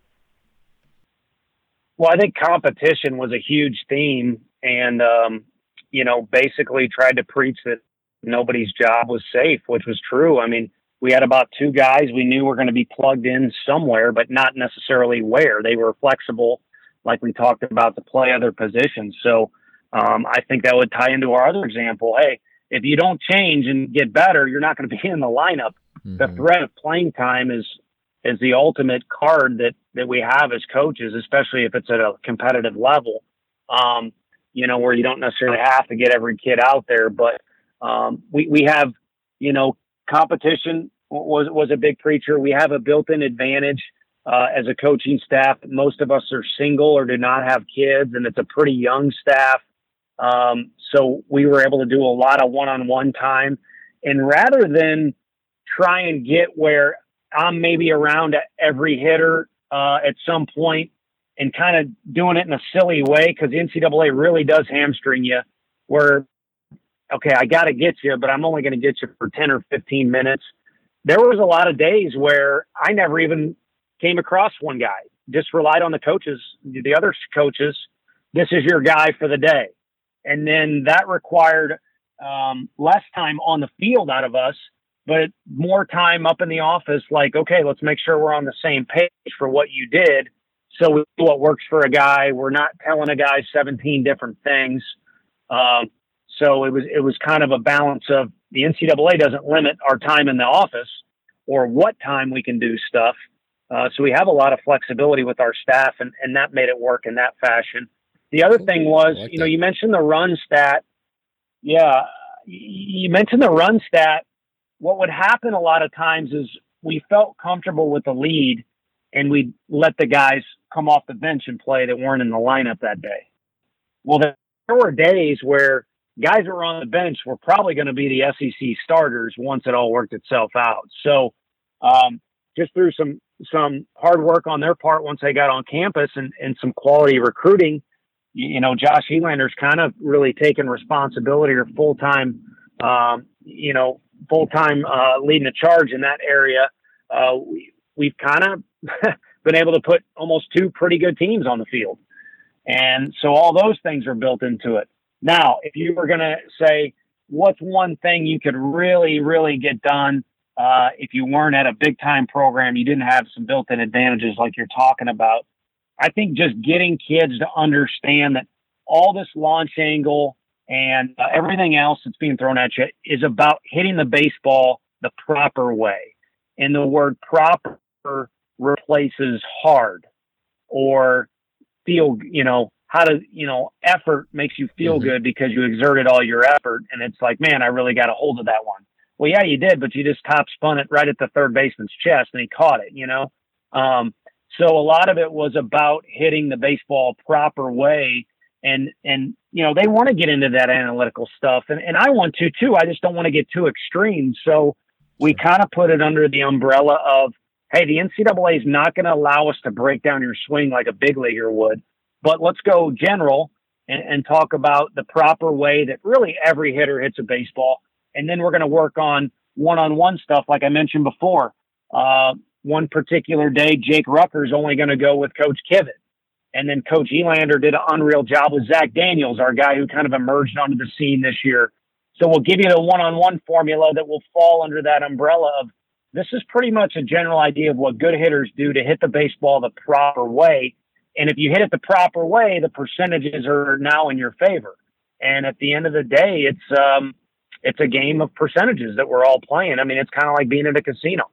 Well, I think competition was a huge theme, and, basically tried to preach that nobody's job was safe, which was true. I mean, we had about 2 guys we knew were going to be plugged in somewhere, but not necessarily where. They were flexible, like we talked about, to play other positions. So I think that would tie into our other example. Hey, if you don't change and get better, you're not going to be in the lineup. Mm-hmm. The threat of playing time is the ultimate card that we have as coaches, especially if it's at a competitive level, where you don't necessarily have to get every kid out there. But we have, competition was a big preacher. We have a built-in advantage as a coaching staff. Most of us are single or do not have kids, and it's a pretty young staff. So we were able to do a lot of one-on-one time. And rather than try and get where I'm maybe around every hitter at some point and kind of doing it in a silly way, because the NCAA really does hamstring you, where, okay, I got to get you, but I'm only going to get you for 10 or 15 minutes. There was a lot of days where I never even came across one guy, just relied on the coaches, the other coaches. This is your guy for the day. And then that required less time on the field out of us, but more time up in the office. Like, okay, let's make sure we're on the same page for what you did. So we do what works for a guy. We're not telling a guy 17 different things. So it was kind of a balance of, the NCAA doesn't limit our time in the office or what time we can do stuff. So we have a lot of flexibility with our staff, and that made it work in that fashion. The other thing was, you mentioned the run stat. Yeah, you mentioned the run stat. What would happen a lot of times is we felt comfortable with the lead, and we'd let the guys come off the bench and play that weren't in the lineup that day. Well, there were days where guys that were on the bench were probably going to be the SEC starters once it all worked itself out. So just through some hard work on their part once they got on campus and some quality recruiting, Josh Helander's kind of really taken responsibility or full-time leading the charge in that area. We've kind of been able to put almost 2 pretty good teams on the field. And so all those things are built into it. Now, if you were going to say, what's one thing you could really, really get done if you weren't at a big-time program, you didn't have some built-in advantages like you're talking about, I think just getting kids to understand that all this launch angle and everything else that's being thrown at you is about hitting the baseball the proper way. And the word proper replaces hard or feel, effort makes you feel good because you exerted all your effort. And it's like, man, I really got a hold of that one. Well, yeah, you did, but you just top spun it right at the third baseman's chest and he caught it, So a lot of it was about hitting the baseball proper way. And they want to get into that analytical stuff. And I want to too. I just don't want to get too extreme. So we kind of put it under the umbrella of, hey, the NCAA is not going to allow us to break down your swing like a big leaguer would, but let's go general and talk about the proper way that really every hitter hits a baseball. And then we're going to work on one-on-one stuff, like I mentioned before. one particular day, Jake Rucker's only going to go with Coach Kivett. And then Coach Elander did an unreal job with Zach Daniels, our guy who kind of emerged onto the scene this year. So we'll give you the one-on-one formula that will fall under that umbrella of this is pretty much a general idea of what good hitters do to hit the baseball the proper way. And if you hit it the proper way, the percentages are now in your favor. And at the end of the day, it's a game of percentages that we're all playing. I mean, it's kind of like being at a casino.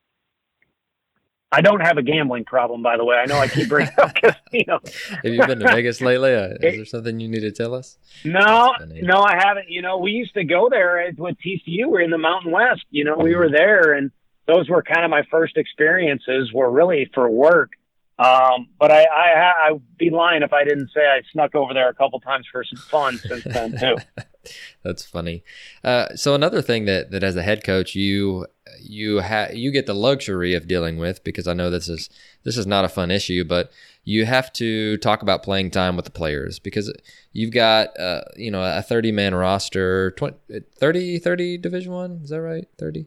I don't have a gambling problem, by the way. I know I keep bringing up casinos. Have you been to Vegas lately? Is there something you need to tell us? No, I haven't. We used to go there with TCU. We're in the Mountain West. We were there, and those were kind of my first experiences were really for work. But I'd be lying if I didn't say I snuck over there a couple times for some fun since then too. That's funny. So another thing that as a head coach, you get the luxury of dealing with, because I know this is not a fun issue, but you have to talk about playing time with the players, because you've got a 30-man roster, 30 Division I, is that right? 30?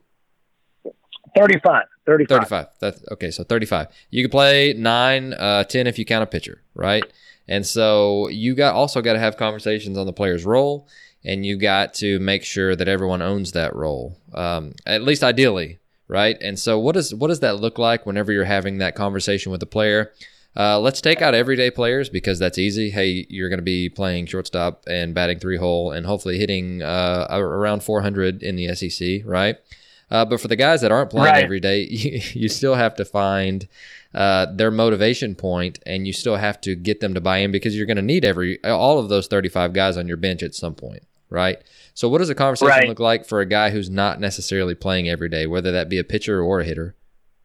35. 35. That's okay. So 35. You can play 9, 10 if you count a pitcher, right? And so you also got to have conversations on the player's role, and you got to make sure that everyone owns that role, at least ideally, right? And so what does that look like whenever you're having that conversation with the player? Let's take out everyday players, because that's easy. Hey, you're going to be playing shortstop and batting 3-hole and hopefully hitting around 400 in the SEC, right? But for the guys that aren't playing every day, you still have to find their motivation point, and you still have to get them to buy in, because you're going to need all of those 35 guys on your bench at some point, right? So what does a conversation look like for a guy who's not necessarily playing every day, whether that be a pitcher or a hitter?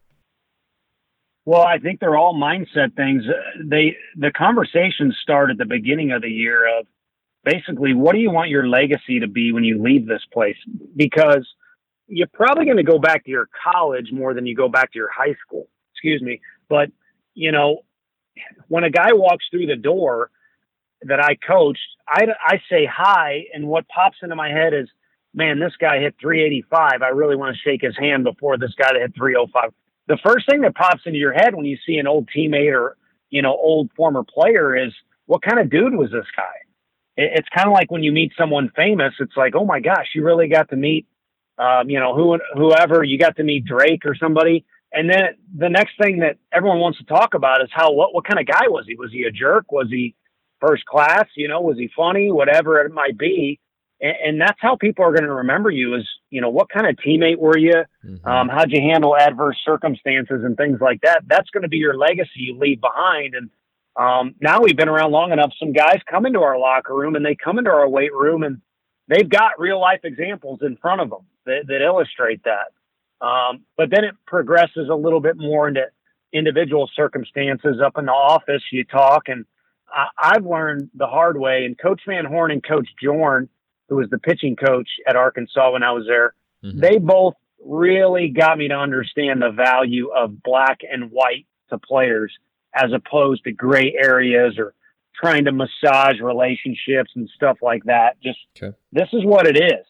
Well, I think they're all mindset things. The conversations start at the beginning of the year of basically, what do you want your legacy to be when you leave this place? Because you're probably going to go back to your college more than you go back to your high school. Excuse me. But, when a guy walks through the door that I coached, I say hi, and what pops into my head is, man, this guy hit 385. I really want to shake his hand before this guy that hit 305. The first thing that pops into your head when you see an old teammate or, old former player is, what kind of dude was this guy? It's kind of like when you meet someone famous, it's like, oh my gosh, you really got to meet whoever, you got to meet Drake or somebody. And then the next thing that everyone wants to talk about is what kind of guy was he? Was he a jerk? Was he first class? Was he funny? Whatever it might be. And that's how people are going to remember you is, what kind of teammate were you? Mm-hmm. How'd you handle adverse circumstances and things like that? That's going to be your legacy you leave behind. And now we've been around long enough. Some guys come into our locker room and they come into our weight room and they've got real life examples in front of them that illustrate that. But then it progresses a little bit more into individual circumstances. Up in the office, you talk, and I've learned the hard way. And Coach Van Horn and Coach Jorn, who was the pitching coach at Arkansas when I was there, mm-hmm. they both really got me to understand the value of black and white to players as opposed to gray areas or trying to massage relationships and stuff like that. Just This is what it is,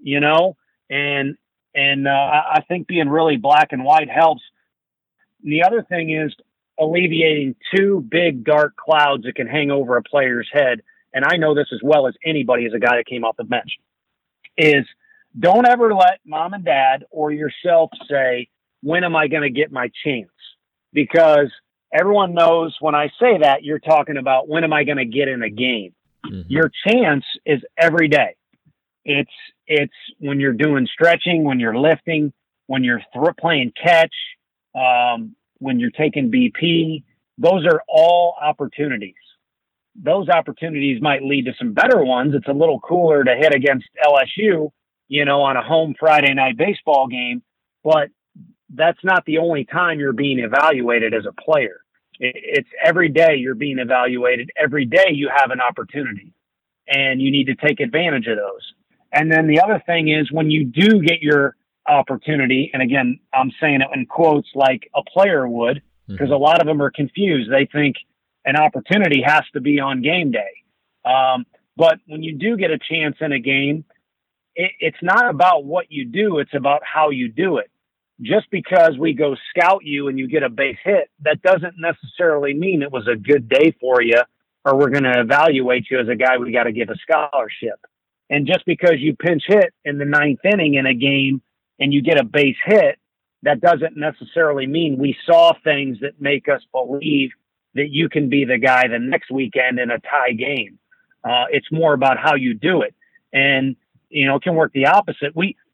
and I think being really black and white helps. And the other thing is alleviating two big dark clouds that can hang over a player's head. And I know this as well as anybody as a guy that came off the bench, is don't ever let mom and dad or yourself say, when am I going to get my chance? Because everyone knows when I say that, you're talking about when am I going to get in a game? Mm-hmm. Your chance is every day. It's when you're doing stretching, when you're lifting, when you're playing catch, when you're taking BP. Those are all opportunities. Those opportunities might lead to some better ones. It's a little cooler to hit against LSU, on a home Friday night baseball game, but that's not the only time you're being evaluated as a player. It's every day you're being evaluated. Every day you have an opportunity, and you need to take advantage of those. And then the other thing is when you do get your opportunity, and again, I'm saying it in quotes like a player would, because a lot of them are confused. They think an opportunity has to be on game day. But when you do get a chance in a game, it's not about what you do. It's about how you do it. just because we go scout you and you get a base hit, that doesn't necessarily mean it was a good day for you, or we're going to evaluate you as a guy we got to give a scholarship. And just because you pinch hit in the 9th inning in a game and you get a base hit, that doesn't necessarily mean we saw things that make us believe that you can be the guy the next weekend in a tie game. It's more about how you do it. And, it can work the opposite.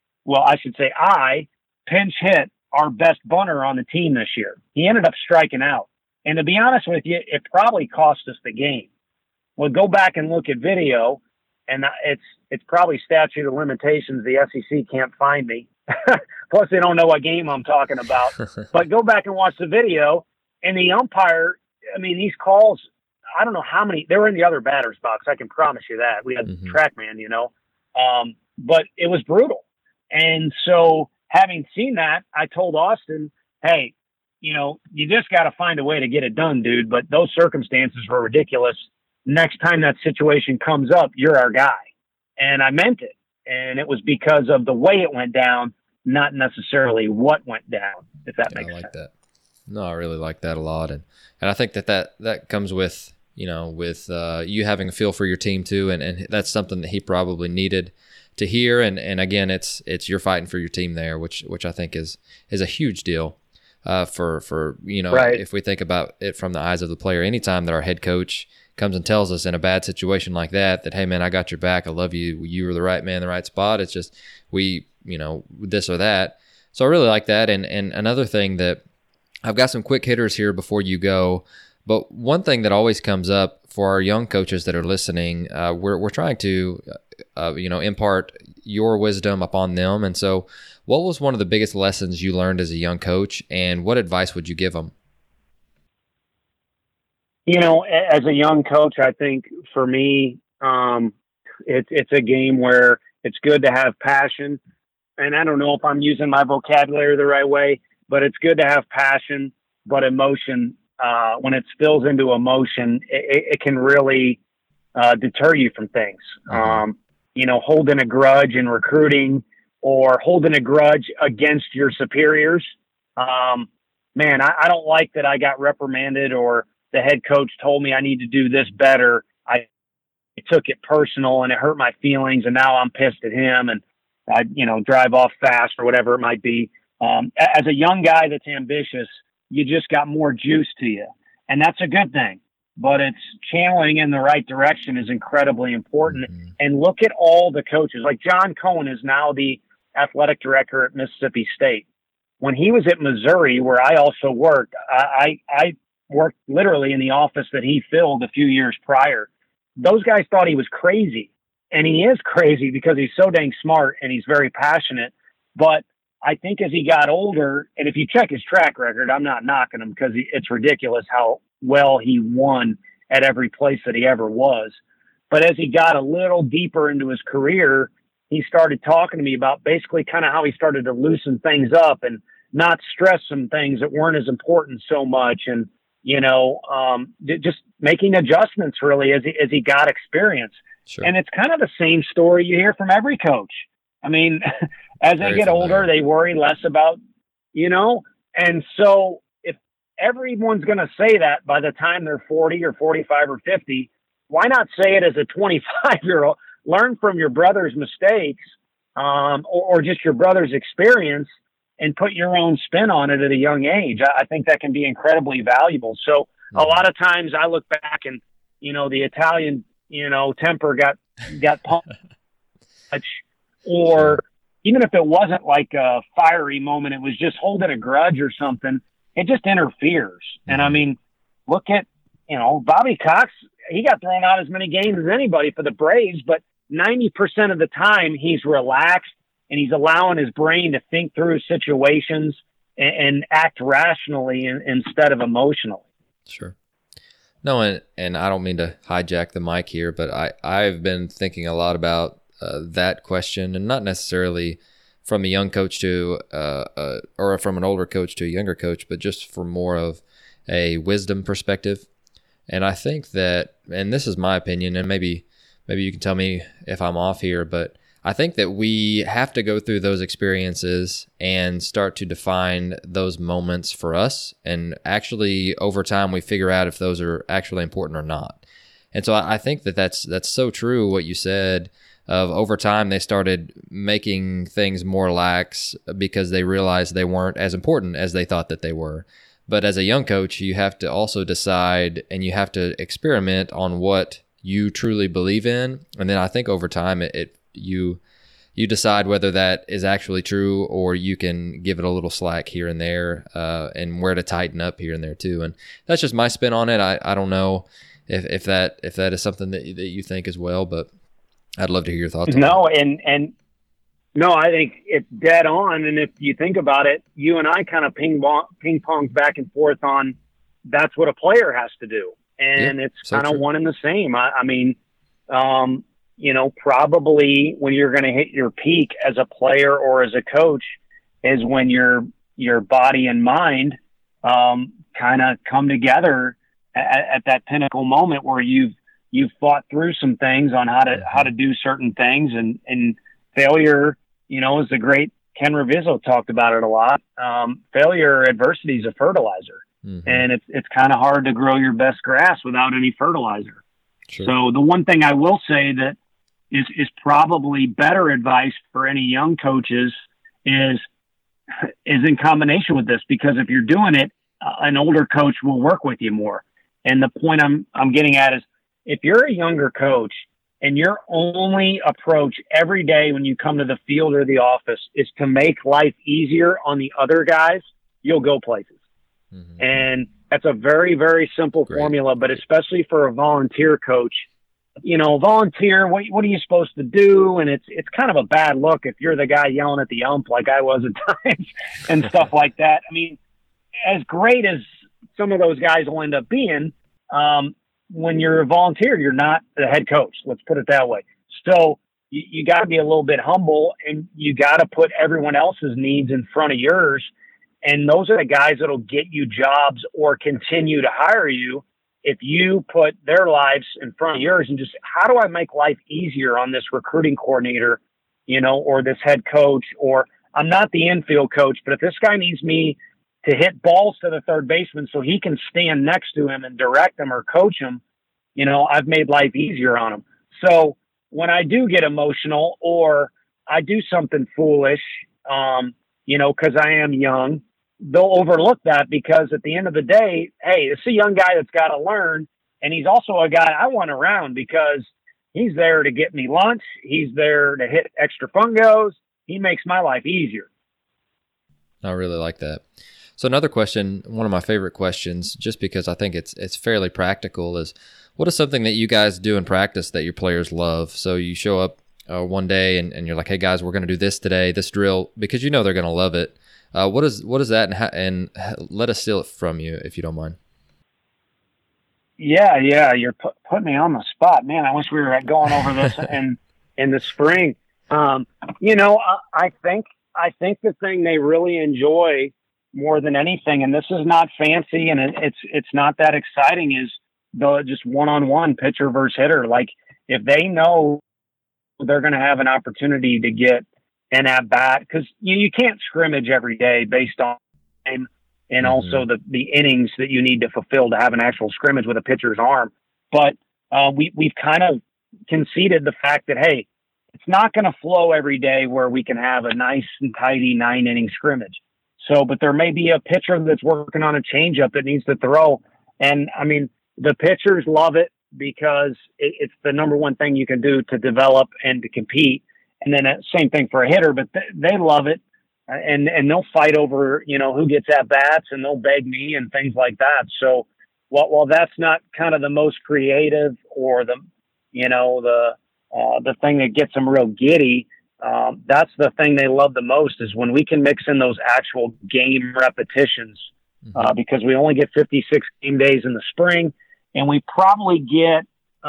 I pinch hit our best bunter on the team this year. He ended up striking out. And to be honest with you, it probably cost us the game. Well, go back and look at video, and it's probably statute of limitations. The SEC can't find me. Plus, they don't know what game I'm talking about. But go back and watch the video, and the umpire, these calls, I don't know how many, they were in the other batter's box. I can promise you that. We had TrackMan, but it was brutal. And so having seen that, I told Austin, hey, you just got to find a way to get it done, dude. But those circumstances were ridiculous. Next time that situation comes up, you're our guy. And I meant it. And it was because of the way it went down, not necessarily what went down, if that makes sense. I like that. No, I really like that a lot. And I think that comes with, with you having a feel for your team too. And that's something that he probably needed to hear. And again, it's you're fighting for your team there, which I think is a huge deal for right. If we think about it from the eyes of the player. Anytime that our head coach comes and tells us in a bad situation like that, hey man, I got your back, I love you, you were the right man in the right spot. It's just this or that. So I really like that. And another thing that I've got some quick hitters here before you go, but one thing that always comes up for our young coaches that are listening, we're trying to impart your wisdom upon them. And so what was one of the biggest lessons you learned as a young coach, and what advice would you give them? As a young coach, I think for me, it's a game where it's good to have passion. And I don't know if I'm using my vocabulary the right way, but it's good to have passion, but emotion, when it spills into emotion, it can really deter you from things. Holding a grudge in recruiting or holding a grudge against your superiors. I don't like that I got reprimanded or the head coach told me I need to do this better. I took it personal and it hurt my feelings, and now I'm pissed at him and I, drive off fast or whatever it might be. As a young guy that's ambitious, you just got more juice to you, and that's a good thing. But it's channeling in the right direction is incredibly important. Mm-hmm. And look at all the coaches. Like John Cohen is now the athletic director at Mississippi State. When he was at Missouri, where I also worked, I worked literally in the office that he filled a few years prior. Those guys thought he was crazy. And he is crazy because he's so dang smart and he's very passionate. But I think as he got older, and if you check his track record, I'm not knocking him because it's ridiculous how well he won at every place that he ever was. But as he got a little deeper into his career, he started talking to me about basically kind of how he started to loosen things up and not stress some things that weren't as important so much. And, just making adjustments really as he got experience. Sure. And it's kind of the same story you hear from every coach. As they get older, they worry less about, and so if everyone's going to say that by the time they're 40 or 45 or 50, why not say it as a 25-year-old? Learn from your brother's mistakes, or just your brother's experience, and put your own spin on it at a young age. I think that can be incredibly valuable. So a lot of times I look back and, the Italian, temper got pumped, or even if it wasn't like a fiery moment, it was just holding a grudge or something. It just interferes. And look at, Bobby Cox, he got thrown out as many games as anybody for the Braves, but 90% of the time he's relaxed and he's allowing his brain to think through situations and act rationally instead of emotionally. Sure. No, and I don't mean to hijack the mic here, but I've been thinking a lot about that question, and not necessarily from a young coach to or from an older coach to a younger coach, but just from more of a wisdom perspective. And I think that, and this is my opinion, and maybe you can tell me if I'm off here, but I think that we have to go through those experiences and start to define those moments for us. And actually, over time, we figure out if those are actually important or not. And so I think that that's so true, what you said, of over time, they started making things more lax because they realized they weren't as important as they thought that they were. But as a young coach, you have to also decide and you have to experiment on what you truly believe in. And then I think over time, you decide whether that is actually true, or you can give it a little slack here and there, and where to tighten up here and there too. And that's just my spin on it. I don't know if that is something that you think as well, but I'd love to hear your thoughts. No, and no, I think it's dead on. And if you think about it, you and I kind of ping pong back and forth on that's what a player has to do. And it's kind of one and the same. I mean, probably when you're going to hit your peak as a player or as a coach is when your body and mind kind of come together at that pinnacle moment where you've thought through some things on how to do certain things, and failure, is the great Ken Ravizzo talked about it a lot. Failure, adversity is a fertilizer. Mm-hmm. And it's kind of hard to grow your best grass without any fertilizer. Sure. So the one thing I will say that is probably better advice for any young coaches is in combination with this, because if you're doing it, an older coach will work with you more. And the point I'm getting at is, if you're a younger coach and your only approach every day when you come to the field or the office is to make life easier on the other guys, you'll go places. Mm-hmm. And that's a very, very simple formula, but especially for a volunteer coach, volunteer, what are you supposed to do? And it's kind of a bad look if you're the guy yelling at the ump like I was at times and stuff like that. I mean, as great as some of those guys will end up being, when you're a volunteer, you're not the head coach. Let's put it that way. So you got to be a little bit humble, and you got to put everyone else's needs in front of yours. And those are the guys that'll get you jobs or continue to hire you if you put their lives in front of yours and just, how do I make life easier on this recruiting coordinator, or this head coach, or I'm not the infield coach, but if this guy needs me to hit balls to the third baseman so he can stand next to him and direct him or coach him, I've made life easier on him. So when I do get emotional or I do something foolish, because I am young, they'll overlook that, because at the end of the day, hey, it's a young guy that's got to learn. And he's also a guy I want around, because he's there to get me lunch. He's there to hit extra fungos. He makes my life easier. I really like that. So another question, one of my favorite questions, just because I think it's fairly practical, is what is something that you guys do in practice that your players love? So you show up one day and you're like, hey guys, we're going to do this today, this drill, because they're going to love it. What is that? And let us steal it from you, if you don't mind. Yeah. You're putting me on the spot, man. I wish we were going over this in the spring. I think the thing they really enjoy more than anything, and this is not fancy and it's not that exciting, is the just one-on-one pitcher versus hitter. Like, if they know they're going to have an opportunity to get an at bat, because you can't scrimmage every day based on time and also the innings that you need to fulfill to have an actual scrimmage with a pitcher's arm. But we've kind of conceded the fact that, hey, it's not going to flow every day where we can have a nice and tidy 9-inning scrimmage. So, but there may be a pitcher that's working on a changeup that needs to throw. And I mean, the pitchers love it because it's the number one thing you can do to develop and to compete. And then same thing for a hitter, but they love it. And they'll fight over, who gets at bats, and they'll beg me and things like that. So while that's not kind of the most creative or the thing that gets them real giddy, that's the thing they love the most, is when we can mix in those actual game repetitions, because we only get 56 game days in the spring, and we probably get,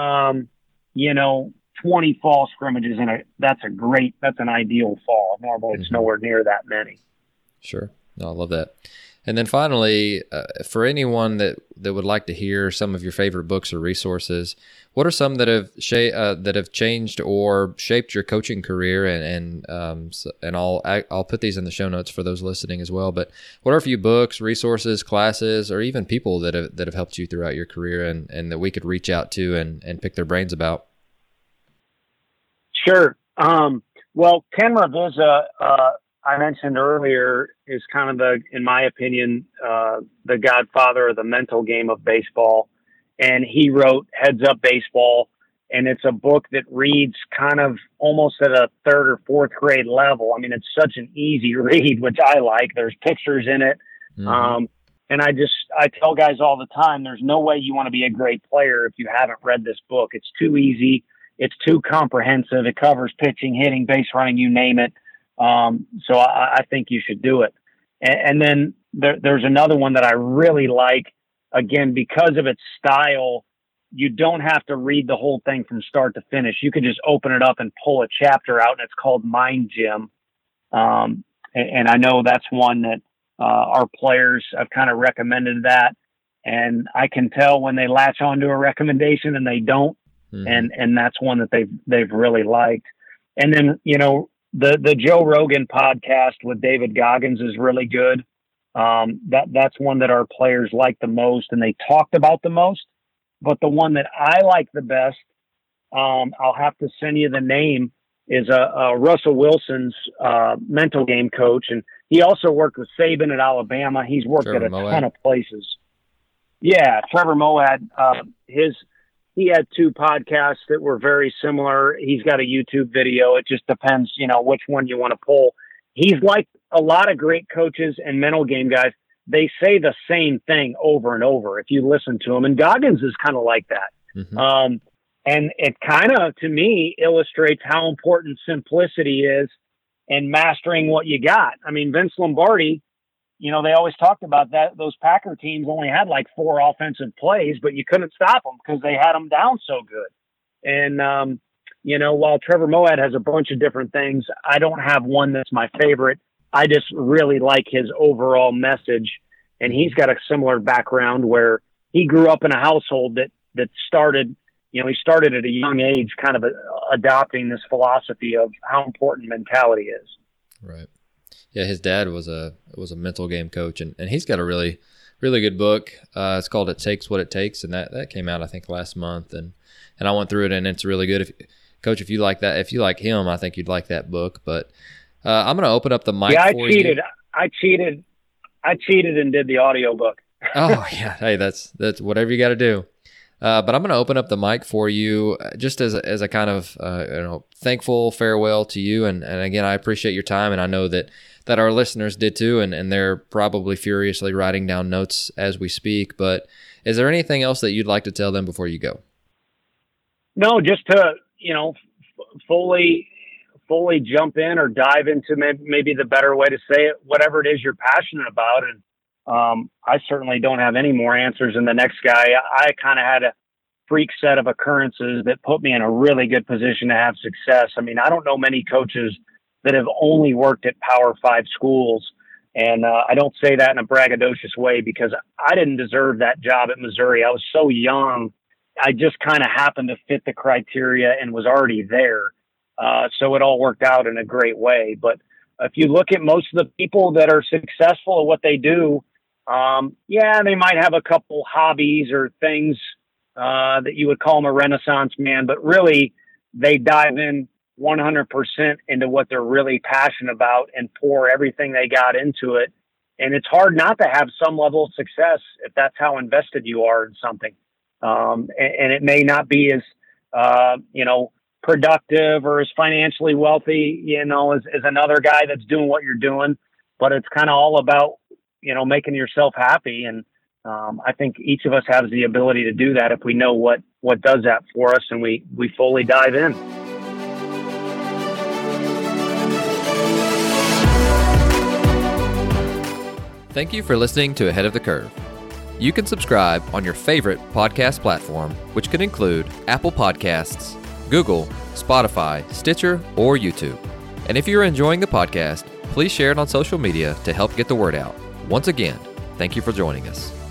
20 fall scrimmages that's an ideal fall. Normally it's nowhere near that many. Sure. No, I love that. And then finally, for anyone that would like to hear some of your favorite books or resources, what are some that have changed or shaped your coaching career? And I'll put these in the show notes for those listening as well. But what are a few books, resources, classes, or even people that have helped you throughout your career and that we could reach out to and pick their brains about? Sure. Well, Ken Ravizza, I mentioned earlier, is kind of in my opinion, the godfather of the mental game of baseball. And he wrote Heads Up Baseball, and it's a book that reads kind of almost at a third or fourth grade level. I mean, it's such an easy read, which I like. There's pictures in it. Mm-hmm. And I tell guys all the time, there's no way you want to be a great player if you haven't read this book. It's too easy. It's too comprehensive. It covers pitching, hitting, base running, you name it. So I think you should do it. And then there's another one that I really like. Again, because of its style, you don't have to read the whole thing from start to finish. You could just open it up and pull a chapter out, and it's called Mind Gym. And I know that's one that our players have kind of recommended that. And I can tell when they latch onto a recommendation and they don't. Mm-hmm. And that's one that they've really liked. And then, the Joe Rogan podcast with David Goggins is really good. That's one that our players like the most and they talked about the most. But the one that I like the best, I'll have to send you the name, is Russell Wilson's mental game coach. And he also worked with Saban at Alabama. He's worked at a ton of places. Yeah, Trevor Moawad, he had two podcasts that were very similar. He's got a YouTube video. It just depends, which one you want to pull. He's like a lot of great coaches and mental game guys. They say the same thing over and over if you listen to them. And Goggins is kind of like that. Mm-hmm. And it kind of, to me, illustrates how important simplicity is and mastering what you got. I mean, Vince Lombardi, they always talked about that. Those Packer teams only had like 4 offensive plays, but you couldn't stop them because they had them down so good. And, while Trevor Moawad has a bunch of different things, I don't have one that's my favorite. I just really like his overall message. And he's got a similar background where he grew up in a household that started, he started at a young age kind of adopting this philosophy of how important mentality is. Right. Yeah, his dad was a mental game coach, and he's got a really, really good book. It's called It Takes What It Takes, and that came out, I think, last month. And I went through it, and it's really good. Coach, if you like that, if you like him, I think you'd like that book. But I'm going to open up the mic for you. I cheated and did the audiobook. Oh, yeah. Hey, that's whatever you got to do. But I'm going to open up the mic for you just as a kind of thankful farewell to you. And again, I appreciate your time, and I know that our listeners did too, and they're probably furiously writing down notes as we speak. But is there anything else that you'd like to tell them before you go? No, just to, fully jump in or dive into maybe the better way to say it, whatever it is you're passionate about. And I certainly don't have any more answers than the next guy. I kind of had a freak set of occurrences that put me in a really good position to have success. I mean, I don't know many coaches that have only worked at Power 5 schools. And I don't say that in a braggadocious way because I didn't deserve that job at Missouri. I was so young. I just kind of happened to fit the criteria and was already there. So it all worked out in a great way. But if you look at most of the people that are successful at what they do, they might have a couple hobbies or things that you would call them a Renaissance man, but really they dive in 100% into what they're really passionate about and pour everything they got into it. And it's hard not to have some level of success if that's how invested you are in something. And it may not be as, productive or as financially wealthy, as another guy that's doing what you're doing, but it's kind of all about, making yourself happy. And I think each of us has the ability to do that if we know what does that for us and we fully dive in. Thank you for listening to Ahead of the Curve. You can subscribe on your favorite podcast platform, which can include Apple Podcasts, Google, Spotify, Stitcher, or YouTube. And if you're enjoying the podcast, please share it on social media to help get the word out. Once again, Thank you for joining us.